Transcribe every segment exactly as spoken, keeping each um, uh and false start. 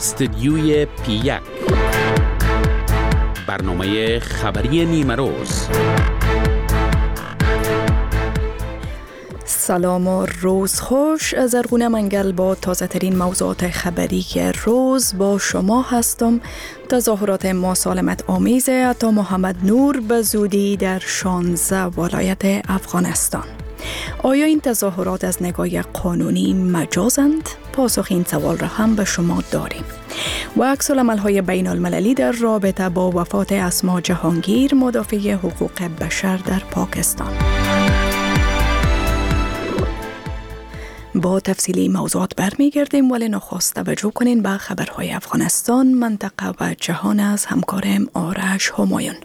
استدیوی پی یک، برنامه خبری نیمه روز. سلام و روز خوش. زرغونه منگل با تازه ترین موضوعات خبری روز با شما هستم. تظاهرات مسالمت آمیز عطا محمد نور به زودی در شانزده ولایت افغانستان. آیا این تظاهرات از نگاه قانونی مجازند؟ پاسخ این سوال را هم به شما داریم. و عکس العمل‌های بین المللی در رابطه با وفات اسما جهانگیر، مدافع حقوق بشر در پاکستان. با تفصیلی موضوعات برمیگردیم، ولی نخست توجه کنین به خبرهای افغانستان، منطقه و جهان از همکارم آرش همایون.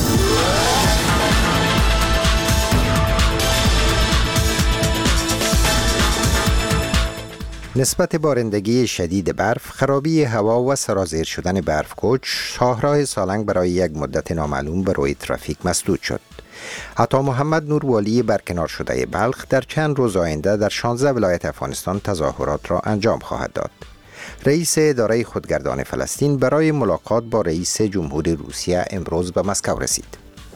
نسبت بارندگی شدید برف، خرابی هوا و سرازیر شدن برف کوچ، شاهراه سالنگ برای یک مدت نامعلوم به روی ترافیک مسدود شد. عطا محمد نور والی برکنار شده بلخ در چند روز آینده در شانزده ولایت افغانستان تظاهرات را انجام خواهد داد. رئیس اداره خودگردان فلسطین برای ملاقات با رئیس جمهوری روسیه امروز به مسکو رسید.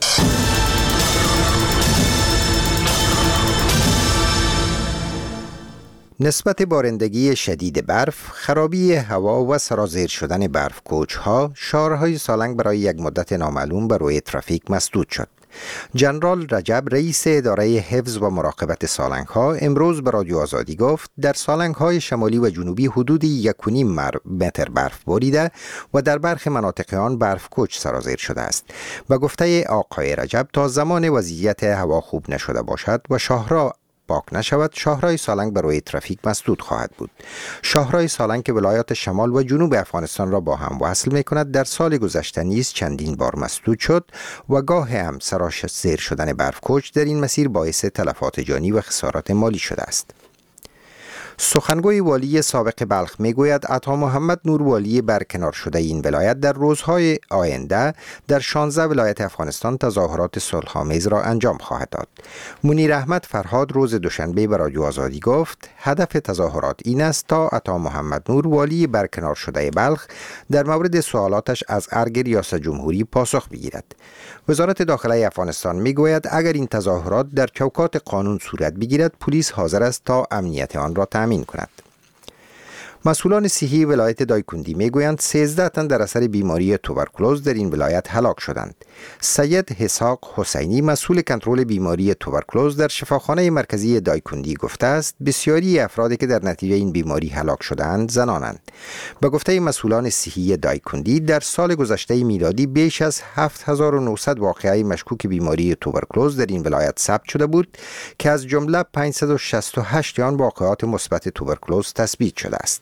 نسبت بارندگی شدید برف، خرابی هوا و سرازیر شدن برف کوچ‌ها، شهرهای سالنگ برای یک مدت نامعلوم به روی ترافیک مسدود شد. جنرال رجب، رئیس اداره حفظ و مراقبت سالنگ‌ها، امروز به رادیو آزادی گفت در سالنگ‌های شمالی و جنوبی حدود یک و نیم متر برف باریده و در برخی مناطق آن برف کوچ سرازیر شده است. به گفته آقای رجب، تا زمان وضعیت هوا خوب نشده باشد و شاهراه پاک نشود، شاهراه سالنگ به روی ترافیک مسدود خواهد بود. شاهراه سالنگ که ولایات شمال و جنوب افغانستان را با هم وصل می کند، در سال گذشته نیز چندین بار مسدود شد و گاه هم سرازیر شدن برف کوچ در این مسیر باعث تلفات جانی و خسارات مالی شده است. سخنگوی والی سابق بلخ میگوید عطا محمد نور والی برکنار شده این ولایت در روزهای آینده در شانزده ولایت افغانستان تظاهرات صلح‌آمیز را انجام خواهد داد. منیر احمد فرهاد روز دوشنبه به رادیو آزادی گفت هدف تظاهرات این است تا عطا محمد نور والی برکنار شده بلخ در مورد سوالاتش از ارگ ریاست جمهوری پاسخ بگیرد. وزارت داخله افغانستان میگوید اگر این تظاهرات در چوکات قانون صورت بگیرد، پلیس حاضر است تا امنیت آن را تامین کند. مسئولان صحی ولایت دایکندی میگویند سیزده تن در اثر بیماری توبرکولوز در این ولایت هلاک شدند. سید حساق حسینی، مسئول کنترل بیماری توبرکولوز در شفاخانه مرکزی دایکندی گفته است بسیاری افرادی که در نتیجه این بیماری هلاک شدند زنانند. به گفته مسئولان صحی دایکندی در سال گذشته میلادی بیش از هفت هزار و نهصد واقعه مشکوک بیماری توبرکولوز در این ولایت ثبت شده بود که از جمله پانصد و شصت و هشت آن واقعات مثبت توبرکولوز تثبیت شده است.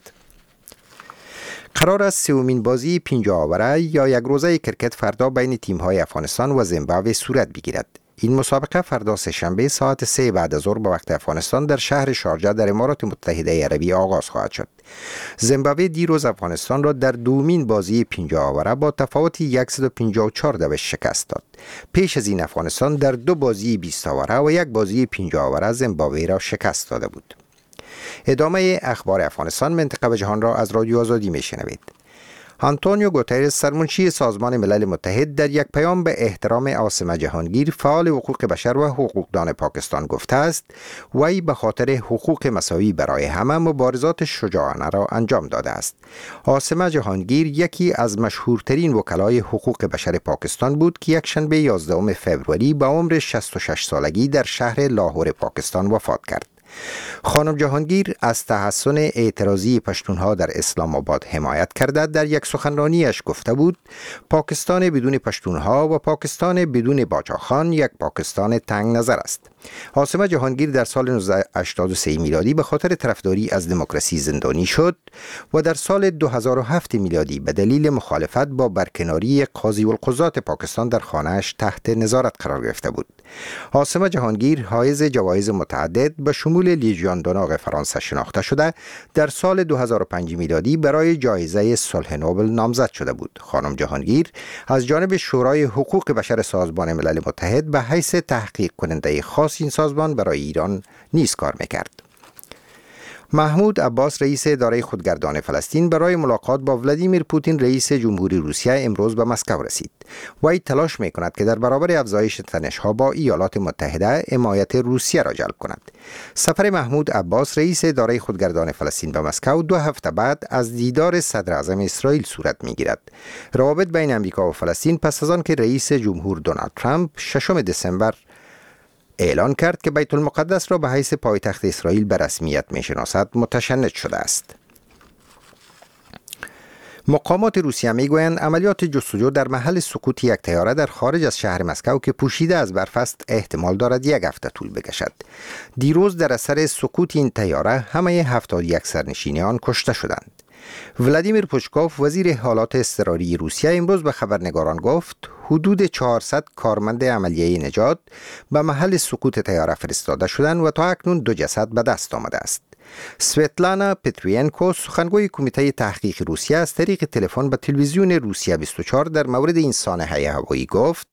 قرار است سومین بازی پنجاه آوره یا یک روزه کرکت فردا بین تیم‌های افغانستان و زیمبابوه صورت بگیرد. این مسابقه فردا سه‌شنبه ساعت سه بعد از ظهر به وقت افغانستان در شهر شارجه در امارات متحده عربی آغاز خواهد شد. زیمبابوه دیروز افغانستان را در دومین بازی پنجاه آوره با تفاوت صد و پنجاه و چهار دوش شکست داد. پیش از این افغانستان در دو بازی بیست آوره و یک بازی پنجاه آوره زیمبابوه را شکست داده بود. ادامه اخبار افغانستان، منطقه و جهان را از رادیو آزادی میشنوید. آنتونیو گوترس، سرمنشی سازمان ملل متحد، در یک پیام به احترام عاصمه جهانگیر، فعال حقوق بشر و حقوقدان پاکستان گفته است وی به خاطر حقوق مساوی برای همه مبارزات شجاعانه را انجام داده است. عاصمه جهانگیر یکی از مشهورترین وکلای حقوق بشر پاکستان بود که یک شنبه یازدهم فوریه به عمر شصت و شش سالگی در شهر لاهور پاکستان وفات کرد. خانم جهانگیر از تحسن اعتراضی پشتونها در اسلام آباد حمایت کرده. در یک سخنرانیش گفته بود پاکستان بدون پشتونها و پاکستان بدون باچاخان یک پاکستان تنگ نظر است. عاصمه جهانگیر در سال نوزده هشتاد و سه میلادی به خاطر طرفداری از دموکراسی زندانی شد و در سال دو هزار و هفت میلادی به دلیل مخالفت با برکناری قاضی القضات پاکستان در خانه‌اش تحت نظارت قرار گرفته بود. عاصمه جهانگیر حائز جوایز متعدد به شمول لیژیون دوناغ فرانسه شناخته شده در سال دو هزار و پنج میلادی برای جایزه صلح نوبل نامزد شده بود. خانم جهانگیر از جانب شورای حقوق بشر سازمان ملل متحد به حیث تحقیق کننده خاص این سازمان برای ایران نیز کار میکرد. محمود عباس رئیس اداره خودگردان فلسطین برای ملاقات با ولادیمیر پوتین رئیس جمهوری روسیه امروز به مسکو رسید. وی تلاش می‌کند که در برابر افزایش تنش‌ها با ایالات متحده حمایت روسیه را جلب کند. سفر محمود عباس رئیس اداره خودگردان فلسطین به مسکو دو هفته بعد از دیدار صدر اعظم اسرائیل صورت می‌گیرد. روابط بین آمریکا و فلسطین پس از آن که رئیس جمهور دونالد ترامپ ششم دسامبر اعلان کرد که بیت المقدس را به حیث پایتخت اسرائیل به رسمیت می‌شناسد متشنج شده است. مقامات روسیه میگویند عملیات جستجو در محل سقوط یک طیاره در خارج از شهر مسکو که پوشیده از برف است احتمال دارد یک هفته طول بکشد. دیروز در اثر سقوط این طیاره همه هفتاد و یک سرنشین آن کشته شدند. ولادیمیر پوشکوف وزیر حالات اضطراری روسیه امروز به خبرنگاران گفت حدود چهارصد کارمند عملیه نجات به محل سقوط طیاره فرستاده شدند و تا اکنون دو جسد به دست آمده است. سویتلانا پتروینکو سخنگوی کمیته تحقیق روسیه از طریق تلفن به تلویزیون روسیه بیست و چهار در مورد این سانحه هوایی گفت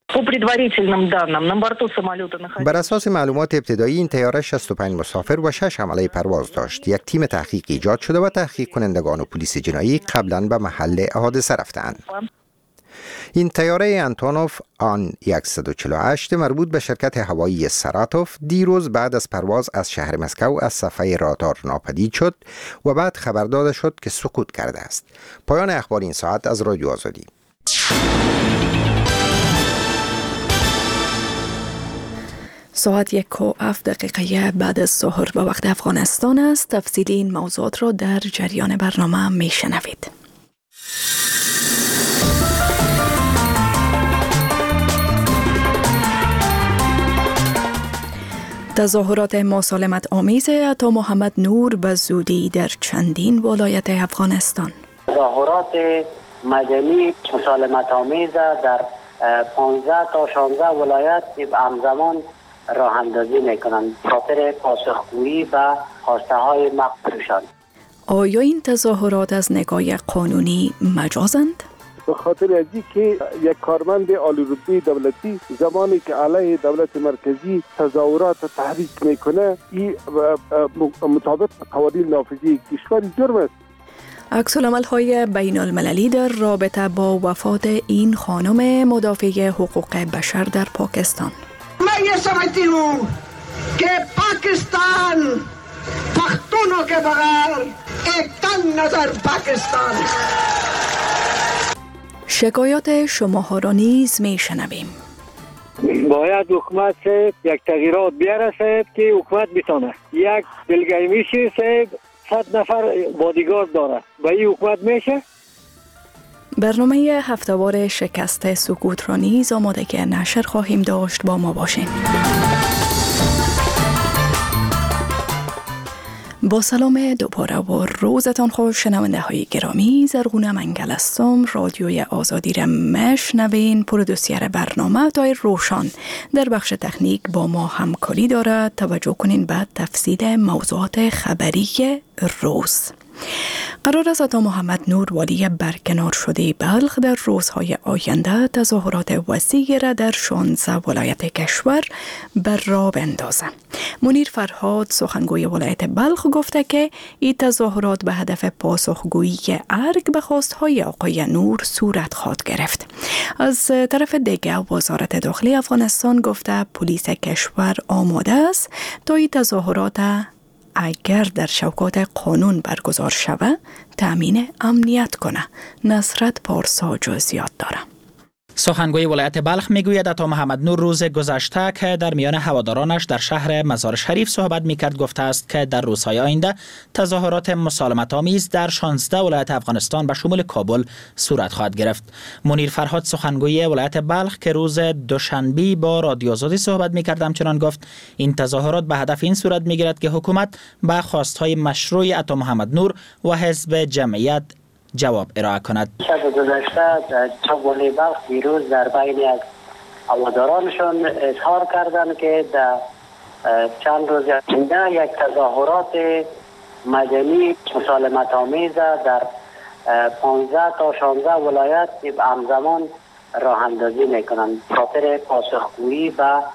بر اساس معلومات ابتدایی این طیاره شصت و پنج مسافر و شش حمله پرواز داشت. یک تیم تحقیق ایجاد شده و تحقیق کنندگان و پلیس جنایی قبلا به محل حادثه رفتند. این طیاره انتونوف آن صد و چهل و هشت مربوط به شرکت هوایی ساراتوف دیروز بعد از پرواز از شهر مسکو از صفحه رادار ناپدید شد و بعد خبر داده شد که سقوط کرده است. پایان اخبار این ساعت از رادیو آزادی. ساعت یک و هفت دقیقه بعد از ظهر به وقت افغانستان است. تفصیل این موضوعات را در جریان برنامه می شنوید. تظاهرات مسالمت آمیز عطا محمد نور به زودی در چندین ولایت افغانستان. تظاهرات مدنی مسالمت آمیز در پانزده تا شانزده ولایت همزمان راه اندازی میکنند خاطر پاسخگویی به خواسته های مقبولشان. آیا این تظاهرات از نگاه قانونی مجازند؟ به خاطر ازی که یک کارمند عالی‌رتبه دولتی زمانی که علیه دولت مرکزی تظاهرات تحریک میکنه این مطابق قوانین نافذه کشور جرم است. عکس‌العمل های بین المللی در رابطه با وفات این خانم مدافع حقوق بشر در پاکستان. मैं ये समझती हूँ कि पाकिस्तान पख्तूनों के बगैर एक तन नजर पाकिस्तान. شکایات شماها را نیز می شنویم. باید حکومت یک تغییرات بیارسد که حکومت بتانه. یک دلگیمیشی صاحب صد نفر بادیگارد داره. با این حکومت میشه؟ برنامه هفته‌وار شکست سکوت را نیز آماده که نشر خواهیم داشت. با ما باشین. با سلام دوباره و روزتان خوش شنونده های گرامی. زرغونه منگل هستم. رادیوی آزادی را میشنوین. پرودوسر برنامه تای روشان در بخش تکنیک با ما همکاری دارد. توجه کنین به تفصیل موضوعات خبری روز. قرار است عطا محمد نور والی برکنار شده بلخ در روزهای آینده تظاهرات وسیعی را در شانزده ولایت کشور بر راه بندازد. منیر فرهاد سخنگوی ولایت بلخ گفته که این تظاهرات به هدف پاسخگویی ارگ به خواستهای آقای نور صورت خواهد گرفت. از طرف دیگر وزارت داخلی افغانستان گفته پلیس کشور آماده است تا این تظاهرات اگر در شوکات قانون برگزار شود تأمین امنیت کنه. نصرت پارسا جزئیات داره. سخنگوی ولایت بلخ میگوید عطا محمد نور روز گذشته که در میان هوادارانش در شهر مزار شریف صحبت میکرد گفته است که در روزهای آینده تظاهرات مسالمت آمیز در شانزده ولایت افغانستان به شمول کابل صورت خواهد گرفت. منیر فرهاد سخنگوی ولایت بلخ که روز دوشنبه با رادیو آزادی صحبت میکرد همچنان گفت این تظاهرات به هدف این صورت میگیرد که حکومت به خواستهای مشروع عطا محمد نور و حزب جمعیت جواب ارائه کند. شب گذشته چوبانی بلخ دیروز در بین از هوادارانشان اظهار کردند که در چند روز آینده یک تظاهرات مدنی مسالمت آمیز در پانزده تا شانزده ولایت همزمان راه اندازی میکنند خاطر پاسخگویی به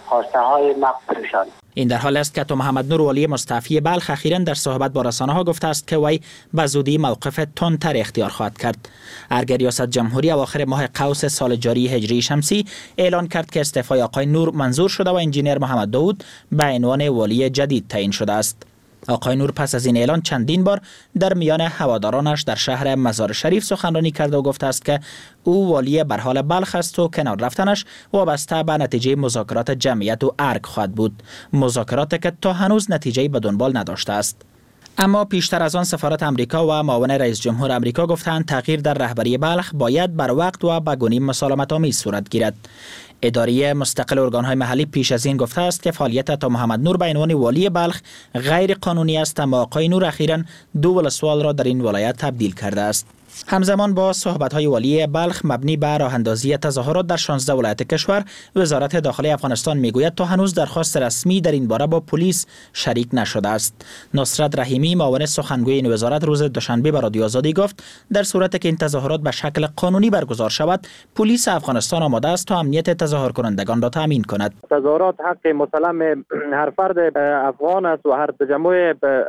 خواسته های مقبولشان. این در حال است که اتو محمد نور والی مستعفی بلخ اخیراً در صحبت با رسانه‌ها گفته است که وی به زودی موقف تندتر اختیار خواهد کرد. ارگ ریاست جمهوری اواخر ماه قوس سال جاری هجری شمسی اعلان کرد که استعفای آقای نور منظور شده و انجینیر محمد داود به عنوان والی جدید تعیین شده است. آقای نور پس از این اعلان چندین بار در میان هوادارانش در شهر مزار شریف سخنرانی کرده و گفته است که او والی بر حال بلخ است و کنار رفتنش وابسته به نتیجه مذاکرات جمعیت و ارگ خواهد بود، مذاکراتی که تا هنوز نتیجه‌ای به دنبال نداشته است. اما پیشتر از آن سفارت امریکا و معاون رئیس جمهور امریکا گفتند تغییر در رهبری بلخ باید بر وقت و به گونه مسالمت آمیز صورت گیرد. اداره مستقل ارگان‌های محلی پیش از این گفته است که فعالیت اتو محمد نور به عنوان والی بلخ غیر قانونی است، اما آقای نور اخیراً دو ولسوال را در این ولایت تبدیل کرده است. همزمان با صحبت‌های والی بلخ مبنی بر راه‌اندازی تظاهرات در شانزده ولایت کشور، وزارت داخلی افغانستان میگوید تا هنوز درخواست رسمی در این باره با پلیس شریک نشده است. نصرت رحیمی معاون سخنگوی این وزارت روز دوشنبه به رادیو آزادی گفت در صورتی که این تظاهرات به شکل قانونی برگزار شود، پلیس افغانستان آماده است تا امنیت تظاهر کنندگان را تامین کند. تظاهرات حق مسلم هر فرد افغان است و هر تجمع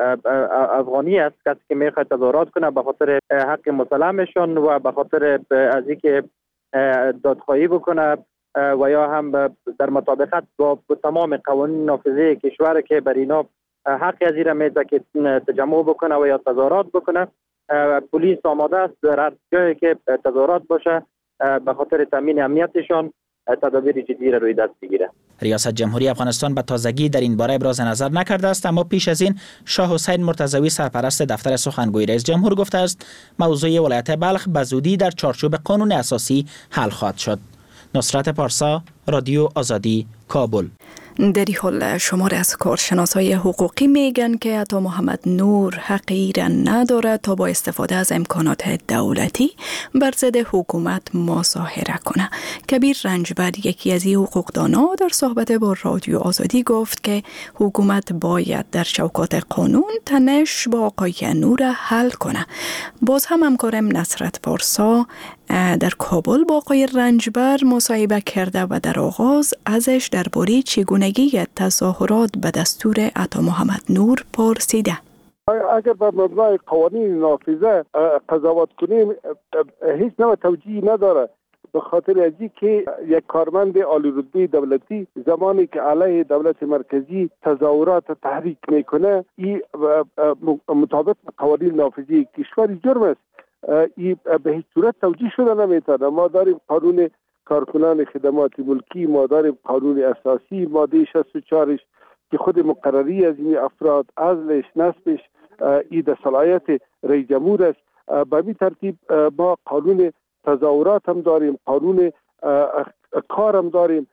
افغانی است کسی که میخواد تظاهرات کنه به خاطر حق مسلمشون و به خاطر از اینکه دادخواهی بکنه و یا هم در مطابقت با تمام قوانین نافذه کشور که بر اینا حق از این میده که تجمع بکنه و یا تظاهرات بکنه، پلیس آماده است در هر جایی که تظاهرات باشه به خاطر تامین امنیتشان تدابیر جدی را روی دست بگیره. ریاست جمهوری افغانستان به تازگی در این باره ابراز نظر نکرده است، اما پیش از این شاه حسین مرتضوی سرپرست دفتر سخنگوی رئیس جمهور گفته است موضوع ولایت بلخ به زودی در چارچوب قانون اساسی حل خواهد شد. نصرت پارسا، رادیو آزادی، کابل. در این حال شمار از کارشناسای حقوقی میگن که اتو محمد نور حقی را نداره تا با استفاده از امکانات دولتی بر ضد حکومت مظاهره کنه. کبیر رنجبر، یکی از این حقوقدانا، در صحبت با رادیو آزادی گفت که حکومت باید در چوکات قانون تنش با آقای نور حل کنه. باز هم همکارم نصرت پارسا در کابل با آقای رنجبر مصاحبه کرده و در آغاز ازش درباره چگونگی تظاهرات به دستور اتو محمد نور پرسیده. اگر به مبنای قوانین نافذه قضاوت کنیم هیچ نوع توجیهی نداره، به خاطر از که یک کارمند عالی رتبه دولتی زمانی که علیه دولت مرکزی تظاهرات تحریک میکنه این مطابق قوانین نافذه کشور جرم است. این به هیچ صورت توجیه شده نمیتونه. ما داریم قانون کارکنان خدمات ملکی، ما داریم قانون اساسی ماده شصت و چهار که خود مقرری از این افراد، عزلش، نصبش این در صلاحیت رئیس جمهور است. به این ترتیب ما قانون تظاهرات هم داریم، قانون کار هم داریم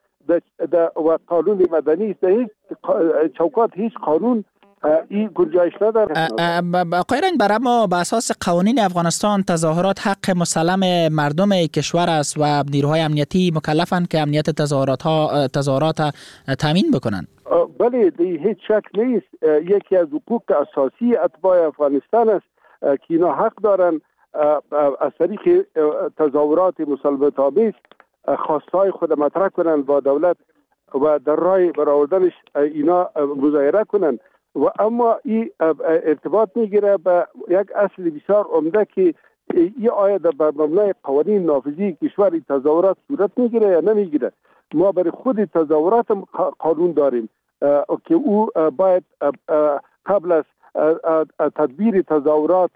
و قانون مدنی است. هیچ چوکات هیچ قانون این گنجایش نداره. آقای رنجبر، اما به اساس قوانین افغانستان تظاهرات حق مسلم مردم کشور است و نیروهای امنیتی مکلفند که امنیت تظاهرات ها تظاهرات تامین بکنند. بله، هیچ شک نیست. یکی از حقوق اساسی اتباع افغانستان است که اینا حق دارن از طریق تظاهرات مسالمت آمیز خواستهای خود مطرح کنند با دولت و در راه برآوردنش اینا مظاهره کنند. و اما این ارتباط میگیره به یک اصل بسیار عمده که این آیا در مبنای قوانین نافذه کشور این تظاهرات صورت میگیره یا نمیگیره. ما برای خود تظاهرات قانون داریم که او باید قبل از تدبیر تظاهرات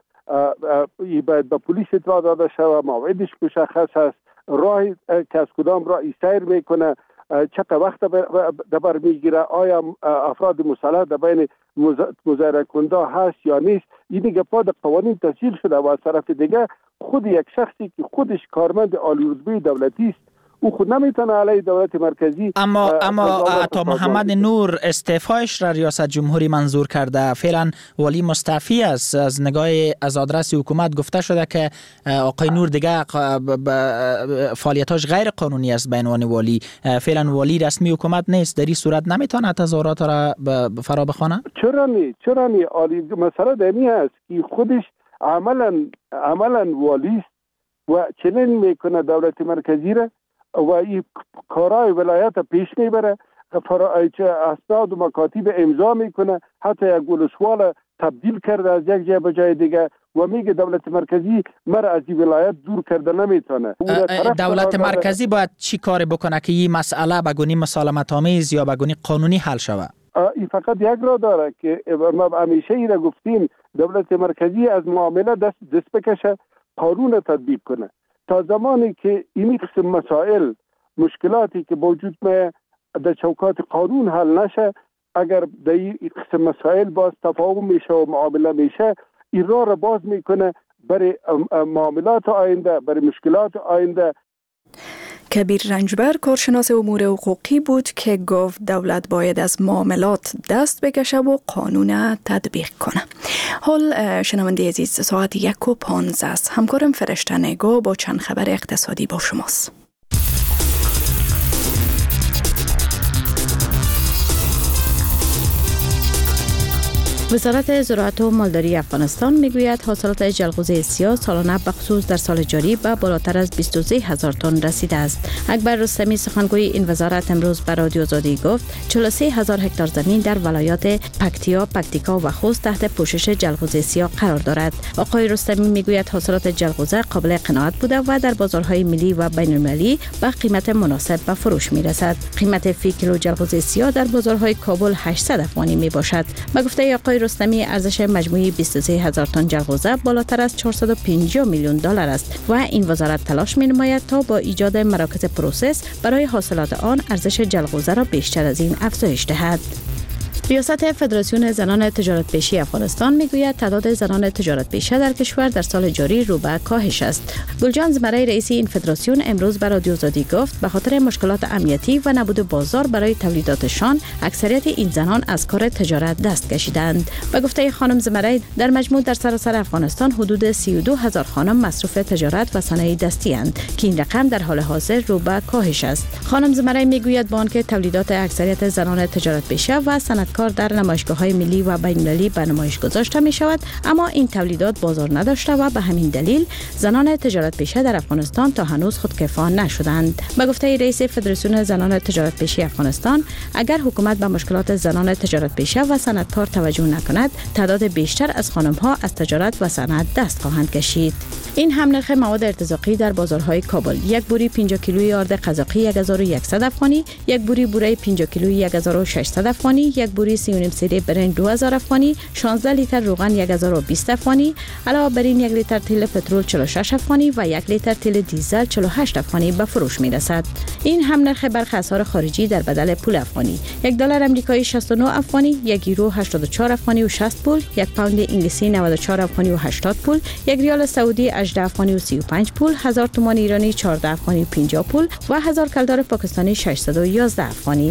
باید به پلیس اطلاع داده شود، موعدش مشخص است، راهی که از کدام راه سیر میکنه، چقدر وقت دبر میگیره، آیا افراد مسلح در بین مظاهره کننده هست یا نیست. این دیگه پا در قوانین تسجیل شده و از طرف دیگه خود یک شخصی که خودش کارمند عالی رتبه دولتی است او خود نمیتونه علیه دولت مرکزی. اما اما اتو محمد نور استعفایش را ریاست جمهوری منظور کرده، فعلا والی مستعفی است. از نگاه از آدرس حکومت گفته شده که آقای نور دیگه فعالیتاش غیر قانونی است به عنوان والی، فعلا والی رسمی حکومت نیست. در این صورت نمیتونه تظاهرات را فرا بخوانه؟ چرا نی چرا نی عالی مسئله دمی است که خودش عملا عملا والی است و چنین میکنه دولت مرکزی را و این کارهای ولایت پیش میبره. اسناد و مکاتیب امضا میکنه، حتی یک ولسوال تبدیل کرده از یک جای به جای دیگه و میگه دولت مرکزی مرا از این ولایت دور کرده نمیتونه. دولت مرکزی باید چی کاری بکنه که این مسئله بگونی مسالمت آمیز یا بگونی قانونی حل شود؟ این فقط یک را داره که ما همیشه ای را گفتیم دولت مرکزی از معامله دست دست بکشه، قانون تطبیق کنه. تا زمانی که این قسم مسائل مشکلاتی که وجود می در چوکات قانون حل نشه، اگر در این قسم مسائل باز تفاهم میشه و معامله میشه، این راه را باز میکنه برای معاملات آینده، برای مشکلات آینده. کبیر رنجبر کارشناس امور حقوقی بود که گفت دولت باید از معاملات دست بکشه و قانون تطبیق کنه. حال شنونده عزیز، ساعت یک و پانزده است. همکارم فرشته نگاه با چند خبر اقتصادی با شماست. وزارت زراعت و مالداری افغانستان میگوید حاصلات جلغوزه سیاه سالانه بخصوص در سال جاری به بالاتر از بیست و سه هزار تن رسیده است. اکبر رستمی سخنگوی این وزارت امروز به رادیو آزادی گفت چهل و سه هزار هکتار زمین در ولایات پکتیا، پکتیکا و خوست تحت پوشش جلغوزه سیاه قرار دارد. آقای رستمی میگوید حاصلات جلغوزه قابل قناعت بوده و در بازارهای ملی و بین المللی به قیمت مناسب به فروش میرسد. قیمت فی کیلو جلغوزه سیاه در بازارهای کابل هشتصد افغانی می باشد. به گفته آقای رستمی ارزش مجموعی بیست و سه هزار تن جلغوزه بالاتر از چهارصد و پنجاه میلیون دلار است و این وزارت تلاش می نماید تا با ایجاد مراکز پروسس برای حاصلات آن ارزش جلغوزه را بیشتر از این افزایش دهد. ریاست فدراسیون زنان تجارت پیشه افغانستان میگوید تعداد زنان تجارت پیشه در کشور در سال جاری رو به کاهش است. گلجان زمره رئیس این فدراسیون امروز به رادیو آزادی گفت به خاطر مشکلات امنیتی و نبود بازار برای تولیداتشان اکثریت این زنان از کار تجارت دست کشیدند. به گفته خانم زمره در مجموع در سراسر افغانستان حدود سی و دو هزار خانم مصروف تجارت و صنایع دستی اند که این رقم در حال حاضر رو به کاهش است. خانم زمره میگوید با آنکه تولیدات اکثریت زنان تجارت پیشه و صنعتکار در نمایشگاه‌های ملی و بین‌المللی به نمایش گذاشته می شود، اما این تولیدات بازار نداشته و به همین دلیل زنان تجارت پیشه در افغانستان تا هنوز خودکفا نشدند. به گفته رئیس فدراسیون زنان تجارت پیشه افغانستان، اگر حکومت به مشکلات زنان تجارت پیشه و صنعتکار توجه نکند، تعداد بیشتر از خانم‌ها از تجارت و صنعت دست خواهند کشید. این هم نرخ مواد ارتزاقی در بازارهای کابل: یک بوری پنجاه کیلویی آرد قزاقی یک هزار و صد افغانی، یک بوری بوره پنجاه کیلویی یک هزار و ششصد افغانی، یک بوری سی و نیم سری برنج دو هزار افغانی، شانزده لیتر روغن یک هزار و بیست افغانی، علاوه بر این یک لیتر تیل پترول چهل و شش افغانی و یک لیتر تیل دیزل چهل و هشت افغانی به فروش می رسد. این هم نرخ برخی اسعار خارجی در بدل پول افغانی: یک دلار آمریکایی شصت و نه افغانی، یک یورو هشتاد و چهار افغانی و شصت پول، یک پوند انگلیسی نود و چهار افغانی و هشتاد پول، یک ریال سعودی هجده افغانی و سی و پنج پول، هزار تومان ایرانی چهارده افغانی و پنجاه پول و هزار کلدار پاکستانی ششصد و یازده افغانی.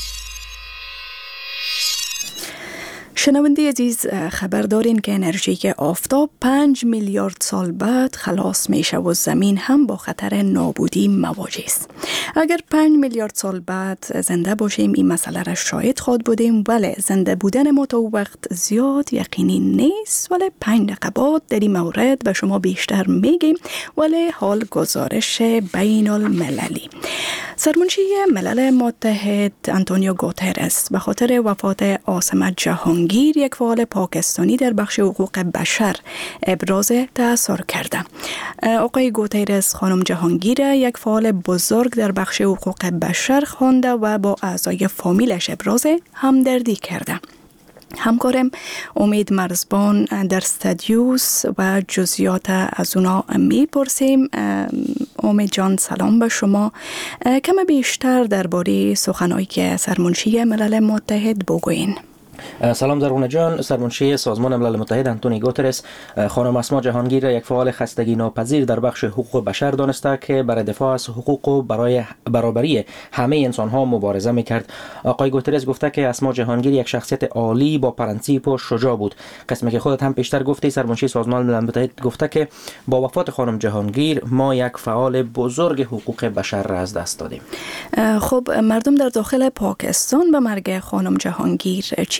شنونده عزیز، خبر دارین که انرژی آفتاب پنج میلیارد سال بعد خلاص میشه و زمین هم با خطر نابودی مواجه است. اگر پنج میلیارد سال بعد زنده باشیم این مسئله را شاهد خواهد بودیم، ولی زنده بودن ما تا وقت زیاد یقینی نیست. ولی پنج دقیقه بعد در این مورد به شما بیشتر میگیم. ولی حال گزارش بین المللی: سرمنشی ملل متحد آنتونیو گوترس به خاطر وفات عاصمت جهانگیر، یک فعال پاکستانی در بخش حقوق بشر، ابراز تأثیر کرده. آقای گوترس خانم جهانگیر یک فعال بزرگ در بخش حقوق بشر خوانده و با اعضای فامیلش ابراز همدردی کرده. همکارم امید مرزبان در استودیوس و جزئیات از اونا میپرسیم. امید جان، سلام به شما. کم بیشتر درباره سخنانی که سرمنشی ملل متحد بگوین. سلام زرغونه جان. سرمنشی سازمان ملل متحد آنتونیو گوترس خانم اسما جهانگیر یک فعال خستگی ناپذیر در بخش حقوق بشر دانسته که برای دفاع از حقوق و برای برابری همه انسان ها مبارزه میکرد. آقای گوترس گفته که اسما جهانگیر یک شخصیت عالی با پرنسیپ و شجاع بود. قسمی که خودت هم پیشتر گفتی، سرمنشی سازمان ملل متحد گفته که با وفات خانم جهانگیر ما یک فعال بزرگ حقوق بشر را از دست دادیم. خب مردم در داخل پاکستان به مرگ خانم جهانگیر چی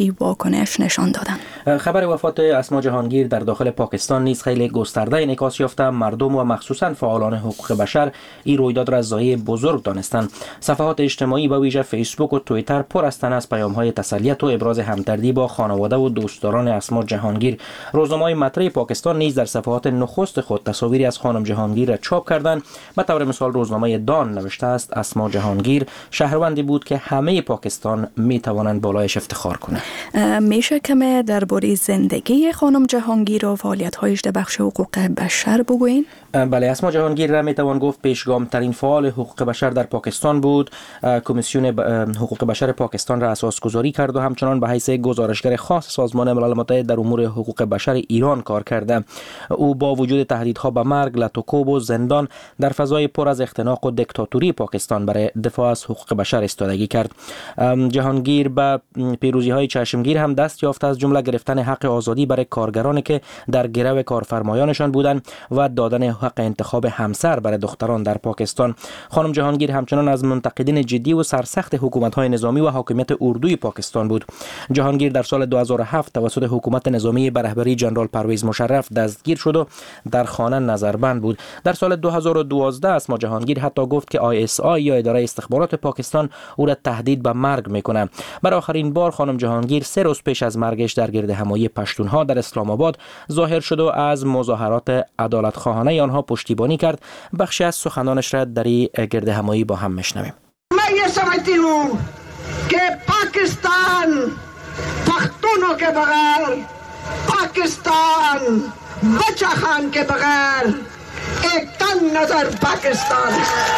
این واکنش نشان دادند. خبر وفات اسما جهانگیر در داخل پاکستان نیز خیلی گسترده انعکاس یافته. مردم و مخصوصا فعالان حقوق بشر این رویداد را ضایعه بزرگ دانستند. صفحات اجتماعی به ویژه فیسبوک و توییتر پر هستند از پیام‌های تسلیت و ابراز همدردی با خانواده و دوستداران اسما جهانگیر. روزنامه‌های مطرح پاکستان نیز در صفحات نخست خود تصاویری از خانم جهانگیر را چاپ کردند. به طور مثال روزنامه دان نوشته است اسما جهانگیر شهروندی بود که همه پاکستان می توانند بالایش افتخار کنند. میشه کمی درباره زندگی خانم جهانگیر و فعالیت‌هایش در بخش حقوق بشر بگویین؟ بله، اسما جهانگیر را می توان گفت پیشگام ترین فعال حقوق بشر در پاکستان بود. کمیسیون حقوق بشر پاکستان را اساس گذاری کرد و همچنان به حیث گزارشگر خاص سازمان ملل متحد در امور حقوق بشر ایران کار کرده. او با وجود تهدیدها به مرگ، لطوکوب و زندان در فضای پر از اختناق و دیکتاتوری پاکستان برای دفاع از حقوق بشر ایستادگی کرد. جهانگیر به پیروزی‌های چشمگیر هم دست یافت، از جمله گرفتن حق آزادی برای کارگرانی که در گرو کارفرمایانشان بودند و دادن حق انتخاب همسر برای دختران در پاکستان. خانم جهانگیر همچنان از منتقدین جدی و سرسخت حکومت‌های نظامی و حاکمیت اردوی پاکستان بود. جهانگیر در سال دو هزار و هفت توسط حکومت نظامی به رهبری جنرال پرویز مشرف دستگیر شد و در خانه نظربند بود. در سال دو هزار و دوازده اسما جهانگیر حتی گفت که آی اس آی یا اداره استخبارات پاکستان او را تهدید به مرگ میکنه. برای آخرین بار خانم جهانگیر سه روز پیش از مرگش در گرد همایی پشتونها در اسلام آباد ظاهر شد و از مظاهرات عدالت خواهانه آنها پشتیبانی کرد. بخشی از سخنانش را در گرد همایی با هم میشنویم. मैं ये समझती हूँ कि पाकिस्तान पख्तूनों के बगैर, पाकिस्तान बच्चा खान के बगैर एक तन नजर पाकिस्तान.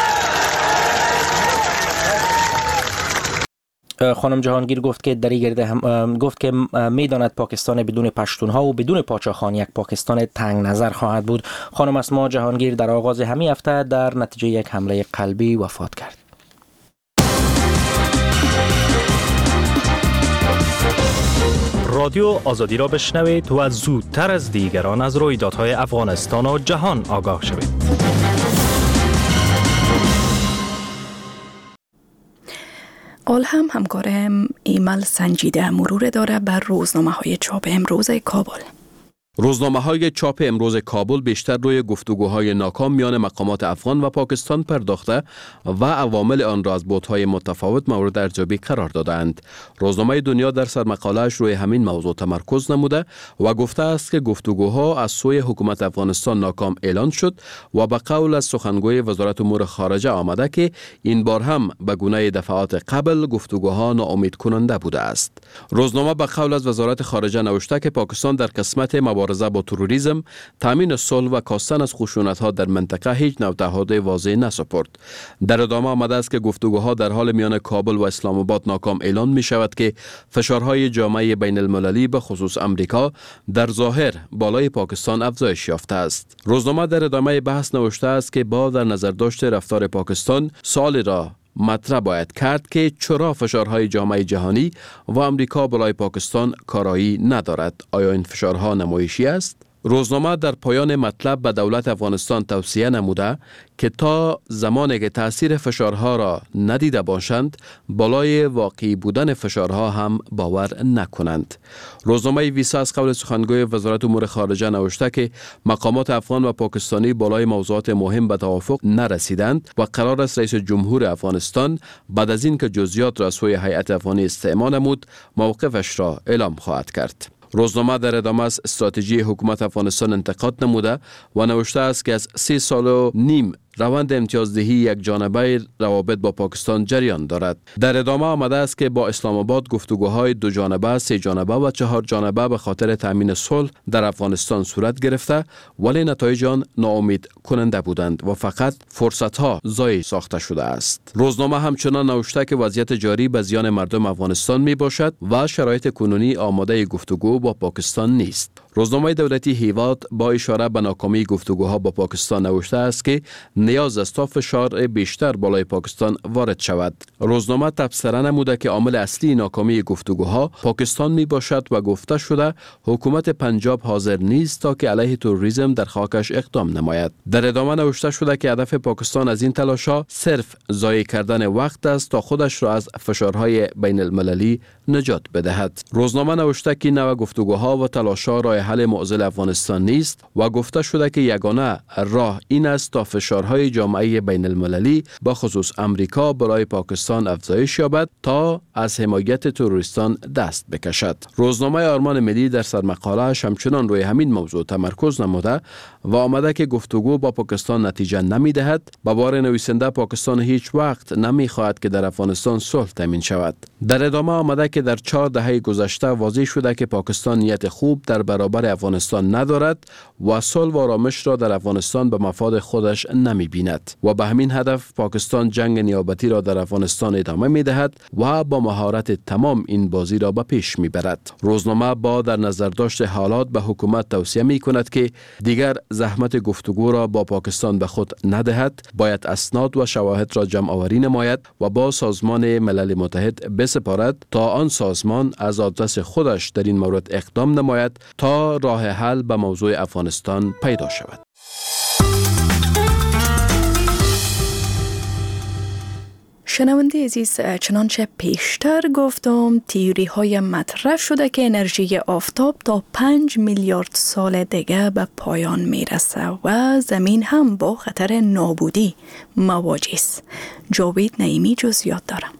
خانم جهانگیر گفت که در گرد هم گفت که میداند پاکستان بدون پشتونها و بدون پاچاخان یک پاکستان تنگ نظر خواهد بود. خانم اسما جهانگیر در آغاز همین هفته در نتیجه یک حمله قلبی وفات کرد. رادیو آزادی را بشنوید و زودتر از دیگران از رویدادهای افغانستان و جهان آگاه شوید. آل هم همکارم ایمل سنجیده مرور داره بر روزنامه های چاپ امروز کابل. روزنامه های چاپ امروز کابل بیشتر روی گفتگوهای ناکام میان مقامات افغان و پاکستان پرداخته و عوامل آن را از بُعدهای متفاوت مورد ارزیابی قرار دادند. روزنامه دنیا در سرمقاله‌اش روی همین موضوع تمرکز نموده و گفته است که گفتگوها از سوی حکومت افغانستان ناکام اعلان شد و به قول از سخنگوی وزارت امور خارجه آمده که این بار هم به گونه دفعات قبل گفتگوها ناامید کننده بوده است. روزنامه به قول از وزارت خارجه نوشته که پاکستان در قسمت مبارزه با تروریسم، تامین صلح و کاستن از خشونت‌ها در منطقه هیچ نوع تعهد واضح نسپرد. در ادامه آمده است که گفتگوها در حال میان کابل و اسلام آباد ناکام اعلان می شود که فشارهای جامعه بین المللی به خصوص امریکا در ظاهر بالای پاکستان افزایش یافته است. روزنامه در ادامه بحث نوشته است که با در نظر داشته رفتار پاکستان سال را مطرح باید کرد که چرا فشارهای جامعه جهانی و امریکا بالای پاکستان کارایی ندارد. آیا این فشارها نمایشی است؟ روزنامه در پایان مطلب به دولت افغانستان توصیه نموده که تا زمانی که تأثیر فشارها را ندیده باشند بالای واقعی بودن فشارها هم باور نکنند. روزنامه ویسا از قول سخنگوی وزارت امور خارجه نوشته که مقامات افغان و پاکستانی بالای موضوعات مهم به توافق نرسیدند و قرار است رئیس جمهور افغانستان بعد از اینکه جزئیات را سوی هیئت افغانی استعمال نمود موقفش را اعلام خواهد کرد. روزنامه در ادامه از استراتژی حکومت افغانستان انتقاد نموده و نوشته است که از سه سال و نیم روند امتیازدهی یک جانبه روابط با پاکستان جریان دارد. در ادامه آمده است که با اسلام آباد گفتگوهای دو جانبه، سه جانبه و چهار جانبه به خاطر تامین صلح در افغانستان صورت گرفته ولی نتایج آن ناامید کننده بودند و فقط فرصت‌ها ضایع ساخته شده است. روزنامه همچنان نوشته که وضعیت جاری به زیان مردم افغانستان می باشد و شرایط کنونی آماده گفتگو با پاکستان نیست. روزنامه دولتی هیواد با اشاره به ناکامی گفتگوها با پاکستان نوشته است که نیاز است تا فشار بیشتر بالای پاکستان وارد شود. روزنامه تبصره نموده که عامل اصلی ناکامی گفتگوها پاکستان می باشد و گفته شده حکومت پنجاب حاضر نیست تا که علیه تروریسم در خاکش اقدام نماید. در ادامه نوشته شده که هدف پاکستان از این تلاش‌ها صرف ضایع کردن وقت است تا خودش را از فشارهای بین المللی نجات بدهد. روزنامه نوشته که نوع گفتگوها و تلاش‌ها راه حل معضل افغانستان نیست و گفته شده که یگانه راه این است تا فشارهای جامعه بین المللی با خصوص امریکا برای پاکستان افزایش یابد تا از حمایت تروریستان دست بکشد. روزنامه آرمان ملی در سرمقاله‌اش همچنان روی همین موضوع تمرکز نموده و آمده که گفتگو با پاکستان نتیجه نمی دهد. با بار نویسنده پاکستان هیچ وقت نمی خواهد که در افغانستان صلح تامین شود. در ادامه آمده که در چهار دهه گذشته واضح شده که پاکستان نیت خوب در برابر افغانستان ندارد و صلح و آرامش را در افغانستان به مفاد خودش نمی بیند و به همین هدف پاکستان جنگ نیابتی را در افغانستان ادامه می دهد و با مهارت تمام این بازی را به پیش می برد. روزنامه با در نظر داشت حالات به حکومت توصیه می کند که دیگر زحمت گفتگو را با پاکستان به خود ندهد، باید اسناد و شواهد را جمع آوری نماید و با سازمان ملل متحد بسپارد تا آن سازمان از آدرس خودش در این مورد اقدام نماید تا راه حل به موضوع افغانستان پیدا شود. شنونده عزیز، چنانچه پیشتر گفتم تئوری های مطرح شده که انرژی آفتاب تا پنج میلیارد سال دیگه به پایان میرسه و زمین هم با خطر نابودی مواجه است. جاوید نعیمی جزئیات دارم.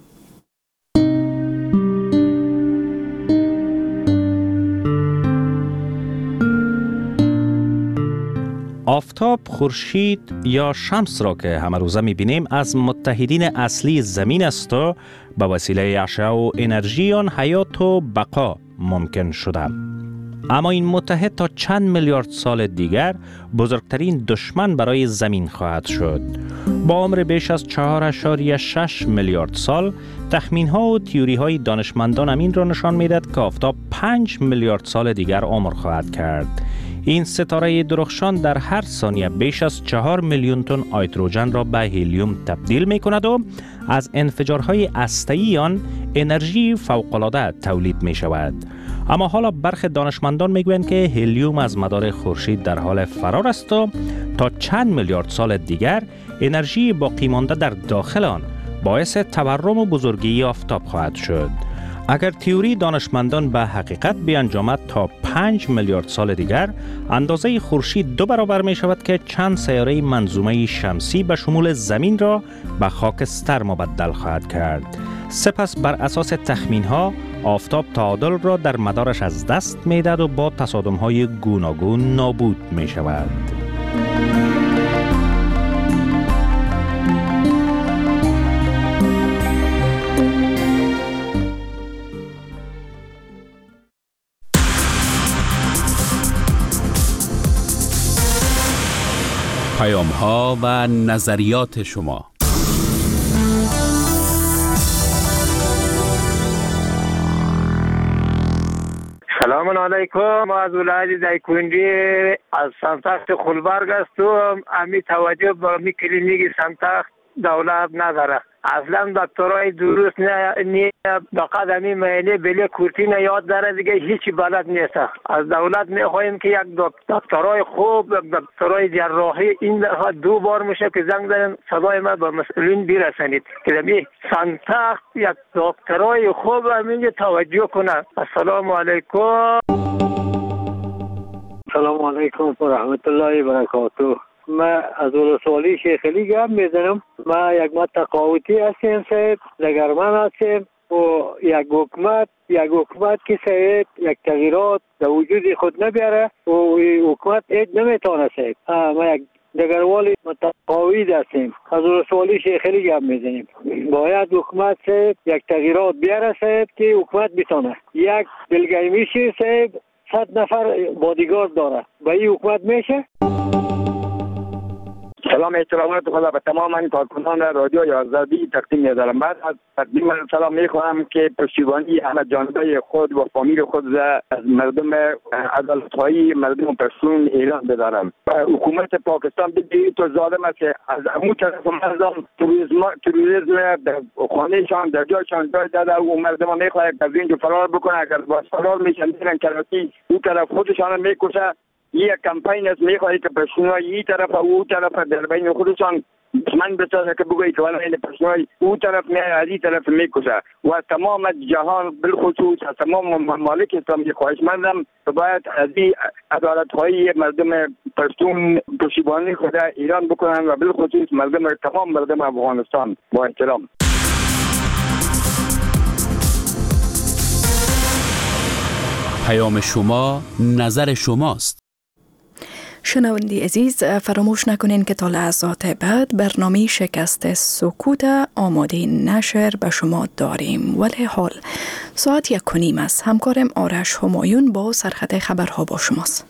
آفتاب، خورشید یا شمس را که همه روزه می‌بینیم از متحدین اصلی زمین است و به وسیله اشعه و انرژی آن حیات و بقا ممکن شده. اما این متحد تا چند میلیارد سال دیگر بزرگترین دشمن برای زمین خواهد شد. با عمر بیش از چهار اشاریه شش میلیارد سال، تخمین‌ها و تئوری‌های دانشمندان امین را نشان می‌دهد که آفتاب پنج میلیارد سال دیگر عمر خواهد کرد. این ستاره درخشان در هر ثانیه بیش از چهار میلیون تن هیدروژن را به هلیوم تبدیل می کند و از انفجارهای هسته‌ای آن انرژی فوق‌العاده تولید می شود. اما حالا برخی دانشمندان می گویند که هلیوم از مدار خورشید در حال فرار است و تا چند میلیارد سال دیگر انرژی باقی مانده در داخل آن باعث تورم و بزرگی آفتاب خواهد شد. اگر تئوری دانشمندان به حقیقت بیانجامد تا پنج میلیارد سال دیگر اندازه خورشید دو برابر می شود که چند سیاره منظومه شمسی به شمول زمین را به خاکستر مبدل خواهد کرد. سپس بر اساس تخمین ها آفتاب تعادل را در مدارش از دست می دهد و با تصادم های گوناگون نابود می شود. پیام ها و نظریات شما. سلام علیکم. ما از ولایت دایکنډي از سمتخت خلبرگ هستم. امی توجه به می کلینیک سمتخت دولت نداره. اصلا دکترای درست نه نه به قدمی معاینه بله کورتین یاد داره دیگه هیچ بلد نیست. از دولت میخوایم که یک دکترای خوب، دکترای جراحی این دفعه دو بار میشه که زنگ زدن صدای ما به مسئولین برسانید که می سنتخت یک دکترای خوب همینجا توجه کنه. السلام علیکم. سلام علیکم و رحمت الله و برکاته. ما از ولسوالی شیخ علی گپ میزنم. ما یک متقاعدی هستیم صاحب، دگرمن هستیم و یک حکومت یک حکومت که صاحب یک تغییرات در وجود خود نبیاره و حکومت هیچ نمیتونه صاحب. ما یک دگروالی متقاعد هستیم، از ولسوالی شیخ علی گپ میزنیم. باید حکومت صاحب یک تغییرات بیاره صاحب که حکومت بتونه. یک دلگیمیشی صاحب صد نفر بادیگارد داره، به این حکومت میشه؟ سلام احترامات خدا به تمام کارکنان رادیو آزادی تقدیم می‌دارم. بعد از تقدیم سلام می‌خواهم که پشتیبانی همه جانبه خود و فامیل خود از مردم عدالت‌خواهی مردم پشتون ایران بدارم. حکومت پاکستان بگید تو ظالم است که از همون طرف مردم توریسم توریسم در خانه‌شان در جایشان جای داده و مردم می‌خواهد از اینجا فرار بکنه. اگر باز فرار میشن میرن کراچی اون طرف خودشان میکشه. یک کمپین است میخواهی که پشتونها این طرف و او طرف در بین خودشان من بسازه که بگویی که این پشتونها او طرف میای از این طرف میکشه و تمام جهان بالخصوص تمام ممالک اسلامی خواهشمندم باید از این عدالت‌خواهی مردم پشتون پشتیبانی خود ایران بکنن و بالخصوص مردم تمام مردم افغانستان. با احترام. پیام شما نظر شماست. شنوندی عزیز، فراموش نکنین که تا لحظات بعد برنامه شکست سکوت آماده نشر به شما داریم. ولی حال ساعت یک و نیم است. همکارم آرش همایون با سرخط خبرها با شماست.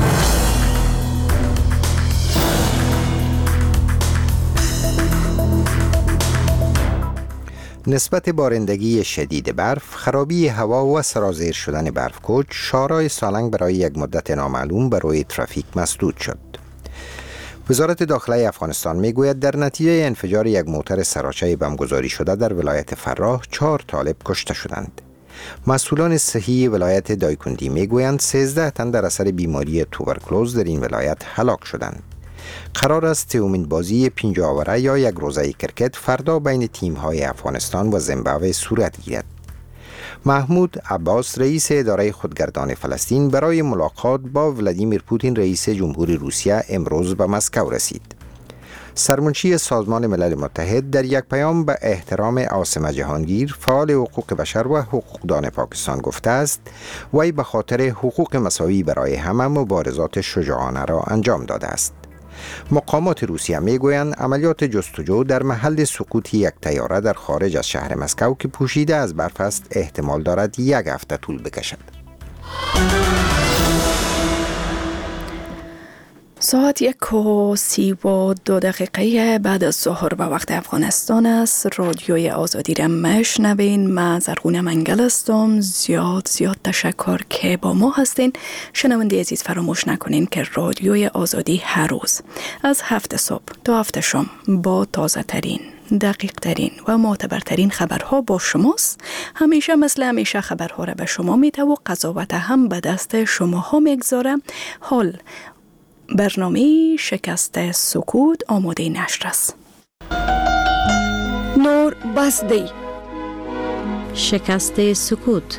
نسبت بارندگی شدید برف، خرابی هوا و سرازیر شدن برفکوچ، شارای سالنگ برای یک مدت نامعلوم بر روی ترافیک مسدود شد. وزارت داخله افغانستان میگوید در نتیجه انفجار یک موتر سراچه بمبگذاری شده در ولایت فراه چهار طالب کشته شدند. مسئولان صحی ولایت دایکندی میگویند سیزده تن در اثر بیماری توبرکلوز در این ولایت هلاک شدند. قرار است سومین بازی پنج آوره یا یک روزه کرکت فردا بین تیم‌های افغانستان و زیمبابوه صورت گیرد. محمود عباس رئیس اداره خودگردان فلسطین برای ملاقات با ولادیمیر پوتین رئیس جمهوری روسیه امروز به مسکو رسید. سرمنشی سازمان ملل متحد در یک پیام به احترام عاصم جهانگیر فعال حقوق بشر و حقوقدان پاکستان گفته است وی به خاطر حقوق مساوی برای همه مبارزات شجاعانه را انجام داده است. مقامات روسیه میگویند عملیات جستجو در محل سقوط یک طیاره در خارج از شهر مسکو که پوشیده از برف است احتمال دارد یک هفته طول بکشد. ساعت یک و سی و دو دقیقه بعد از ظهر به وقت افغانستان است. رادیوی آزادی را مشنوین. من زرغونه منگل هستم. زیاد زیاد تشکر که با ما هستین. شنونده عزیز فراموش نکنین که رادیوی آزادی هر روز از هفت صبح تا هفت شام با تازه ترین، دقیق ترین و معتبرترین خبرها با شماست. همیشه مثل همیشه خبرها را به شما میده و قضاوت هم به دست شماها میگذاره. حال برنامه شکست سکوت آماده نشر است. نور بسدی شکست سکوت.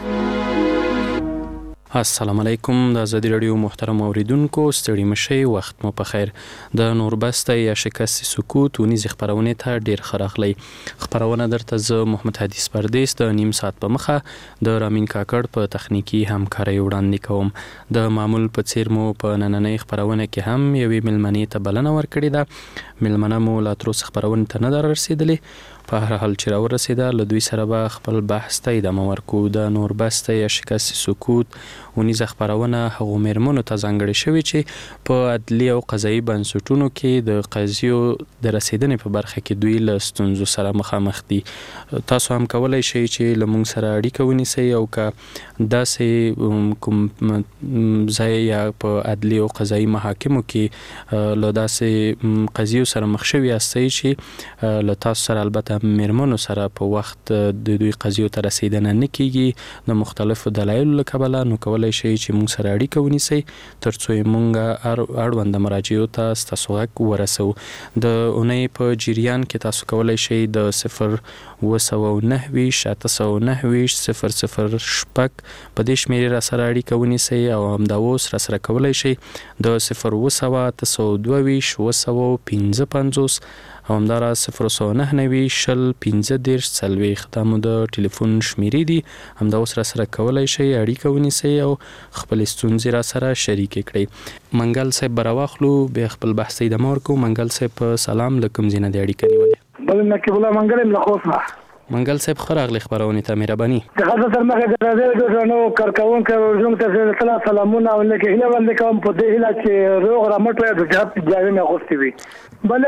السلام علیکم. د آزادی رادیو محترم اوریدونکو، ستړي مشئ، وخت مو په خیر. د نوربسته یا شکست سکوت ونیزې خبرونه ته ډیر ښه راغلی. خبرونه درته زه محمد حدیث پردیس د نیم ساعت په مخه د رامین کاکړ په تخنیکی همکارۍ وړاندې کوم. د معمول په څیر مو په نننۍ خبرونه کې هم یوې ملمنې ته بلنه ورکړې ده. ملمنه مو لا تر اوسه خبرونه ته نه ده رسېدلې. په هر حال چې راورسېده له دوی سره به خپل بحث ته ادامه ورکو. د نوربسته یا شکست سکوت ونیزه خبرونه هغو مېرمنو ته ځانګړې شوې چې په عدلي او قضایي بنسټونو کې د قضیو د رسېدنې په برخه کې دوی له ستونزو سره مخامخ دي. تاسو هم کولی شئ چې له موږ سره اړیکه ونیسئ او که داسې کوم ځای یا په عدلي او قضایي محاکمو کې له داسې قضیو سره مخ شوي یاستئ چې له تاسو سره البته مېرمنو سره په وخت د دوی قضیو ته رسېدنه نه کیږي د مختلفو دلایلو له کبله، نو کولی شئ چې موږ سره اړیکه ونیسئ تر څو موږ اړونده مراجعو ته ستاسو غږ ورسوو. د اونۍ په جریان کې تاسو کولی شئ د صفر اوه سوه او نهه ویشت اته سوه او نهه ویشت صفر صفر شپږ په دې شمېرې را سره اړیکه ونیسئ او همدا اوس را سره کولی شئ د صفر اوه سوه اته سوه او دوه ویشت اوه سوه او پنځه پنځوس او همداراز صفر سوه نهه نوي شل پنځه دېرش څلوېښت دا مو د ټلیفون شمیرې دي. همدا اوس را سره کولی شئ اړیکه ونیسئ او خپلې ستونزې را سره شریکې کړئ. منګل صاحب به راواخلو، بیا خپل بحث ته ادامه ورکوو. منګل صاحب په سلام، له کوم ځای نه دې اړیکه نیولې؟ بل نقیب الله منګل یم له خوست نه. منګل صاحب خراغلی خبرونه ته مهرباني د حضرت مخه د راځي د نو کارکون کړو زموږ ته سلام سلامونه او لکه هله باندې کوم په دې هله چې روغ رامټ د جهاد جاوی نه غوښتي وي بل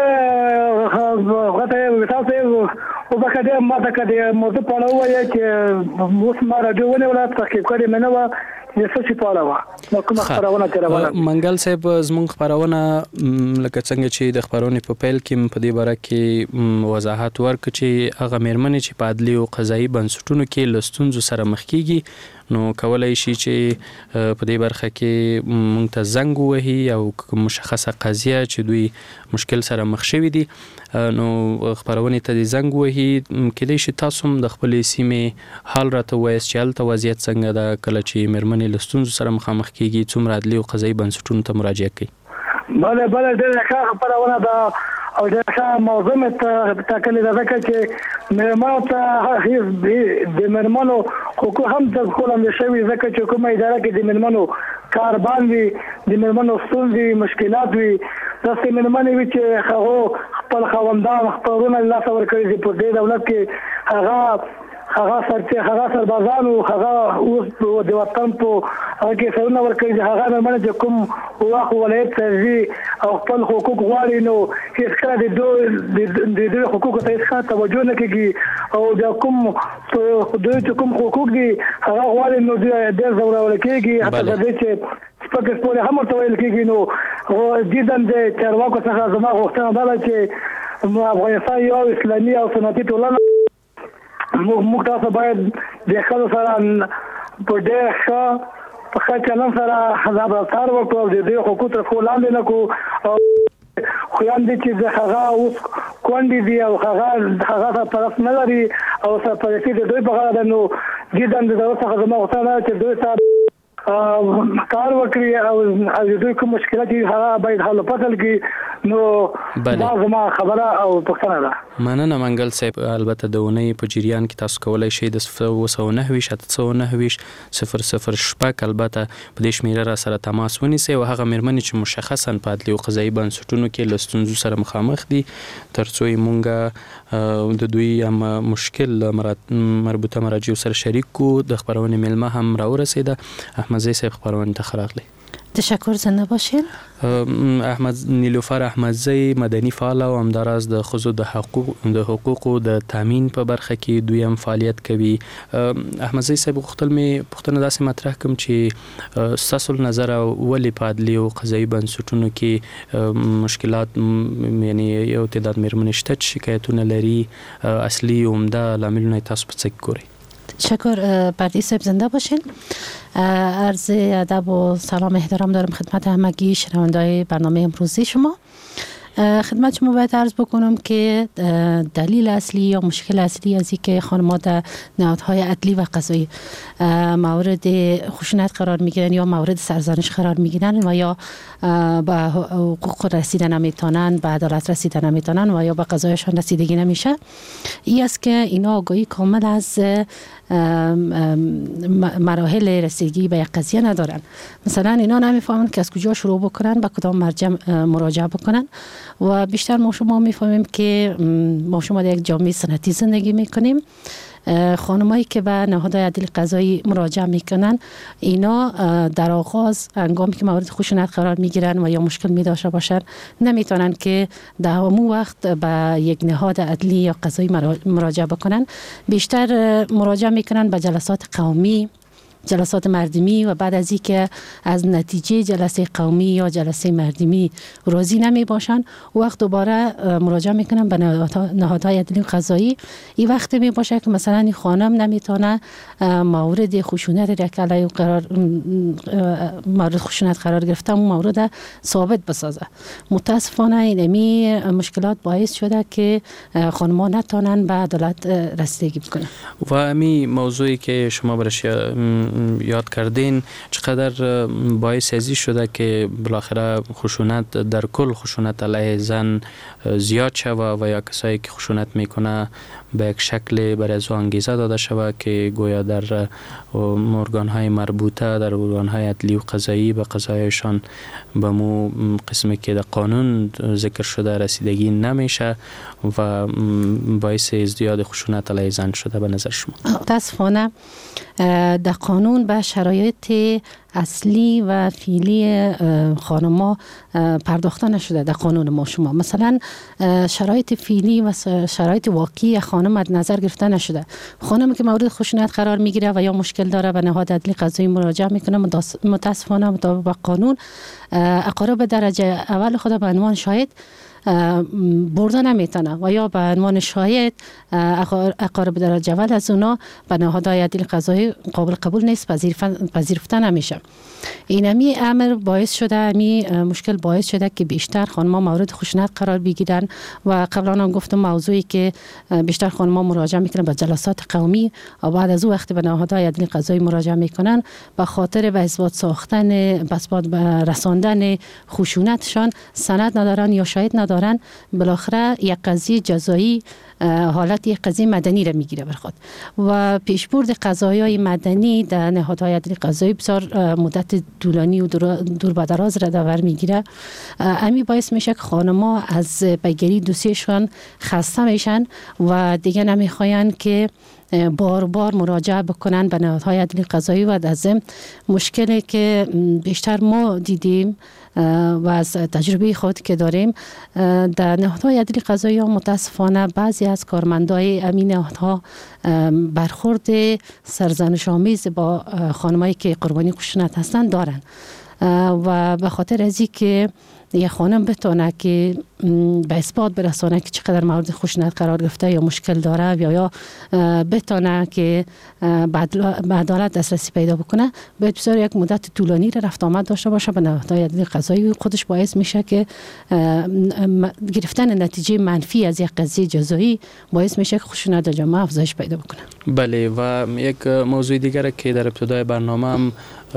غته تاسو او بکده ما ته کده موضوع په اړه وایي چې موږ ما راډیو ونه ولا تحقیق کړی منه و چې څه چې په اړه و نو کوم خبرونه تیرونه منګل صاحب زموږ خبرونه لکه څنګه چې د خبرونه په پیل کې په دې باره کې وضاحت ورک چې هغه مېرمنې چې په عدلي او قضایي بنسټونو کې له ستونزو سره مخ کیږي نو کولای شي چې په دې برخه کې مونږ ته زنګ ووهي او مشخصه قضیه چې دوی مشکل سره مخ شوي دي نو خبرونه ته د زنګ ووهي کله شي تاسو هم د خپل سیمې حال راته وایي چې هلته وضعیت څنګه ده کله چې مېرمنې له ستونزو سره مخامخ کیږي څومره عدلي او قضایي بنسټونو ته مراجعه کوي. بله بله ډېره ښه خبرونه ده او دا ښه موضوع مې ټاکلې ده ځکه چې مېرمنو ته هیڅ د مېرمنو حقوق هم د خپل هم شوي ځکه چې کومه اداره کې د مېرمنو کار باندې د مېرمنو ستونزې مشکلات وي داسې مېرمنې وي چې هغه خپل خاوندان خپل ورونه له لاسه ورکړي دي په دې دولت کې هغه هغه سرته هغه سربازانو هغه اوس د وطن په هغه کې سرونه ورکړي هغه مېرمنې چې کوم واخ ولایت ته او خپل حقوق غواړي نو هیڅ کله د دوی د دوی حقوق ته هیڅ توجه نه کوي او د کوم دوی چې کوم حقوق دي هغه غواړي نو د زورول کېږي حتی د چې سپکه سپوره هم ورته ویل کېږي نو جدا د چارواکو څخه زما غوښتنه ده چې افغانستان یو اسلامي او سنتي ټولنه موږ تاسو باید د خلکو سره په ډېر ښه په ښه چلند سره رفتار وکړو او د دې حقوقو تر پښو لاندې نه کړو او خویندې چې د هغه اوس کونډې دي او هغه هغه سره طرف نه لري او سرپرستي د دوی په غاړه ده نو جدا د دولت څخه زما غوښتنه ده چې دوی سره کار وکړي او د دوی کوم مشکلات هغه باید حل وپتل کړي نو دا زما خبره او پوښتنه ده. مننه منګل صاحب البته د اونۍ په جریان کې تاسو کولای شئ د اوه سوه نهه ویشت اته سوه نهه ویشت صفر صفر شپږ البته په دې شمیره را سره تماس ونیسئ او هغه مېرمنې چې مشخصا په عدلي او قضایي بنسټونو کې له ستونزو سره مخامخ دي تر څو یې مونږ د دوی هم مشکل مربوطه مراجعو سره شریک کړو. د خبرونې میلمه هم راورسېده. احمدزی صاحب خبرونه ته ښه راغلی. تشکر زنده باشین. احمد نیلوفر احمدزی مدني فعال او همداراز د ښځو د حقوق د حقوقو د تامین په برخه کې دوی هم فعالیت کوي. احمدزی صاحب غوښتل مې پوښتنه داسې مطرح کوم چې ستاسو نظر ولې په عدلي او قضایي بنسټونو کې مشکلات یعنی یو تعداد مېرمنې شته چې شکایتونه لري اصلي عمده لاملونه تاسو په څه کې ګورئ؟ تشکر پردیس صاحب زنده باشین. عرض ادب و سلام احترام دارم خدمت همگی شنونده‌های برنامه امروزی شما. خدمت شما باید عرض بکنم که دلیل اصلی یا مشکل اصلی از اینکه خانم‌ها در نهادهای عدلی و قضایی مورد خشونت قرار میگیرن یا مورد سرزنش قرار میگیرن و یا به حقوق رسیدن نمیتونن، به عدالت رسیدن نمیتونن و یا به قضایشان رسیدگی نمیشه، این است که اینا آگاهی کامل از مراحل رسیدگی به یک قضیه ندارن. مثلا اینا نمیفهمن که از کجا شروع بکنن، به کدام مرجع مراجعه بکنن و بیشتر ما شما میفهمیم که ما شما در یک جامعه سنتی زندگی میکنیم. خانمایی که به نهادهای عدلی قضایی مراجعه میکنن اینا در آغاز هنگامی که مورد خشونت قرار میگیرن و یا مشکل میداشته باشن نمیتونن که در همون وقت به یک نهاد عدلی یا قضایی مراجعه بکنن. بیشتر مراجعه میکنن به جلسات قومی، جلسات مردمی و بعد از اینکه از نتیجه جلسه قومی یا جلسه مردمی راضی نمی باشن وقت دوباره مراجعه میکنن به نهادهای عدلی قضایی. این وقت می باشه که مثلا این خانم نمیتونه مورد خشونت را که علیه قرار مورد خشونت قرار گرفته اون مورد ثابت بسازه. متاسفانه اینمی مشکلات باعث شده که خانم‌ها نتونن به عدالت رسیدگی بکنن. و امی موضوعی که شما برش یاد کردین چقدر باعث ازی شده که بالاخره خشونت در کل خشونت علیه زن زیاد شود و یا کسایی که خشونت میکنه به یک شکل برای از انگیزه داده شود که گویا در ارگان‌های مربوطه، در ارگان‌های عدلی و قضایی به قضایشان به مو قسمی که در قانون ذکر شده رسیدگی نمیشه و باعث ازدیاد خشونت علیه زن شده به نظر شما؟ متاسفانه در قانون به شرایط اصلی و فعلی خانم‌ها پرداخته نشده در قانون ما شما. مثلا شرایط فعلی و شرایط واقعی خانم مد نظر گرفته نشده. خانمی که مورد خشونت قرار میگیره و یا مشکل داره به نهاد عدلی قضایی مراجعه میکنه، متاسفانه مطابق قانون اقارب درجه اول خود به عنوان شاهد برده نمیتونه و یا به عنوان شاهد اقارب درجه اول از اونا به نهادهای عدلی قضایی قابل قبول نیست، پذیرفته نمیشه. این امی امر باعث شده، امی مشکل باعث شده که بیشتر خانم‌ها مورد خشونت قرار بگیرن و قبلا هم گفتم موضوعی که بیشتر خانم‌ها مراجعه میکنن به جلسات قومی و بعد از او وقتی به نهادهای عدلی قضایی مراجعه میکنن به خاطر به اثبات ساختن، به اثبات رساندن خشونتشان سند ندارن یا شاهد ندارن، بالاخره یک قضیه جزایی حالت یک قضیه مدنی را میگیره بر خود و پیشبرد قضایای مدنی در نهادهای عدلی قضایی بسیار مدت طولانی و دور, دور به دراز را دور میگیره. امی باعث میشه که خانم‌ها از پیگیری دوسیشان خسته میشن و دیگه نمیخواین که بار بار مراجعه بکنن به نهادهای عدلی قضایی و از مشکلی که بیشتر ما دیدیم و از تجربه خود که داریم در نهادهای عدلی قضایی ها متاسفانه بعضی از کارمندای امین نهادها برخورد سرزنش آمیز با خانمایی که قربانی خشونت هستند دارن و به خاطر ازی که یه خانم بتونه که به اثبات برسانه که چقدر مورد خشونت قرار گرفته یا مشکل داره یا یا بتونه که به عدالت دسترسی پیدا بکنه، باید بسیار یک مدت طولانی را رفت آمد داشته باشه به نهادهای عدلی قضایی. خودش باعث میشه که گرفتن نتیجه منفی از یک قضیه جزایی باعث میشه که خشونت در جامعه افزایش پیدا بکنه. بله، و یک موضوع دیگر که در ابتدای برنامه هم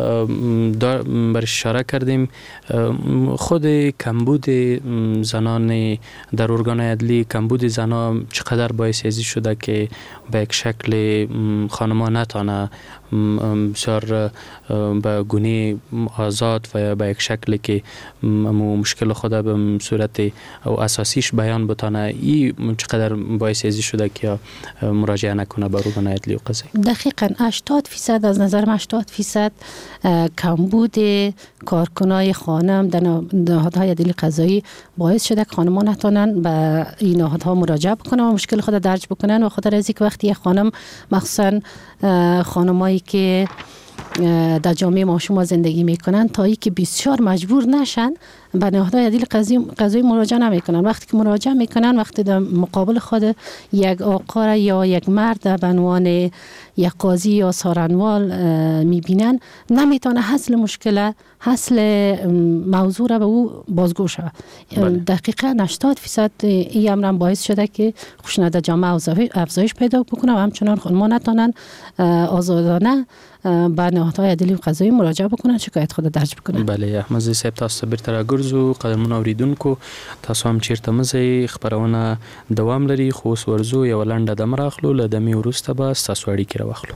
بر اشاره کردیم، خود کمبود زنان در ارگان عدلی، کمبود زنان چقدر باعث ازی شده که به یک شکل خانم‌ها نتانه بسیار به گونه آزاد و به یک شکل که مشکل خود به صورت او اساسیش بیان بتانه، این چقدر باعث ازی شده که مراجعه نکنه به ارگان عدلی و قضایی؟ دقیقاً هشتاد فیصد از نظر هشتاد فیصد کمبود کارکنای خانم در نهادهای عدلی قضایی باعث شده که خانم‌ها نتونن به این نهادها مراجعه بکنن و مشکل خود درج بکنن و خاطر از اینکه وقتی یک خانم مخصوصاً خانمایی که در جامعه ما شما زندگی میکنن تا ای که بسیار مجبور نشن به نهادهای عدلی قضایی مراجعه نمیکنن. وقتی که مراجعه میکنن، وقتی در مقابل خود یک آقا یا یک مرد به عنوان یک قاضی یا سارنوال میبینن، نمیتونه حل مشکل حل موضوع را به او بازگو شود. دقیقاً هشتاد فیصد این امر باعث شده که خشونت در جامعه افزایش پیدا بکنه و همچنان خانم‌ها نتونن آزادانه به نهادهای عدلی و قضایی مراجعه بکنن، شکایت خود درج بکنن. بله، احمد صاحب تاسو بیرته راګرځو. قدرمن اوریدونکو، تاسو هم چیرته مزه خبرونه دوام لري، خو اوس ورځو یو لنډه دم راخلو، له دمې وروسته به ستاسو اړیکې راواخلو.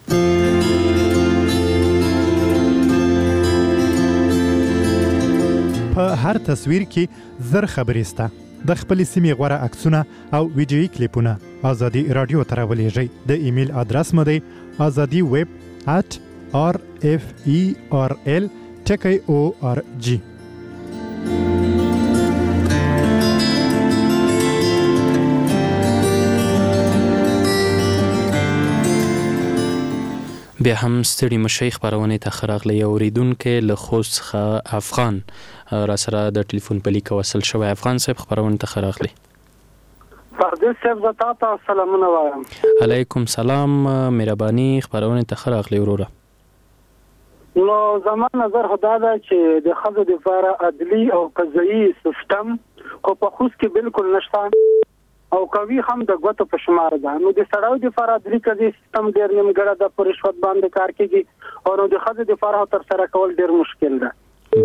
په هر تصویر کې زر خبرې سته. د خپل سیمې غوره عکسونه او ویډیویي کلیپونه ازادي رادیو ته راولېږئ. د ایمیل ادرس مو دی azadi web at r f e r l ټکی او ار جی. بیا هم ستړي مشي خبرونه ته خراغلی اوریدونکو له خوست څخه افغان را سره د ټلیفون په لیک وصل شوی. افغان صاحب خبرونه ته خراغلی. پردیس صاحب زتا ته سلامونه وایم. علیکم سلام، مهرباني خبرونه ته خراغلی وروره. نو زما نظر خدا ده چې د خزو د لپاره عدلی او قضایي سیستم خو په خوست کې بالکل نشته. او کوي هم د غوتو په شمار ده. نو د سړاو د فرادري کدي سیستم ډیر نیمګړی د پرشوت باندې کار کوي او نو د خځې د فراه تر سره کول ډیر مشکل ده.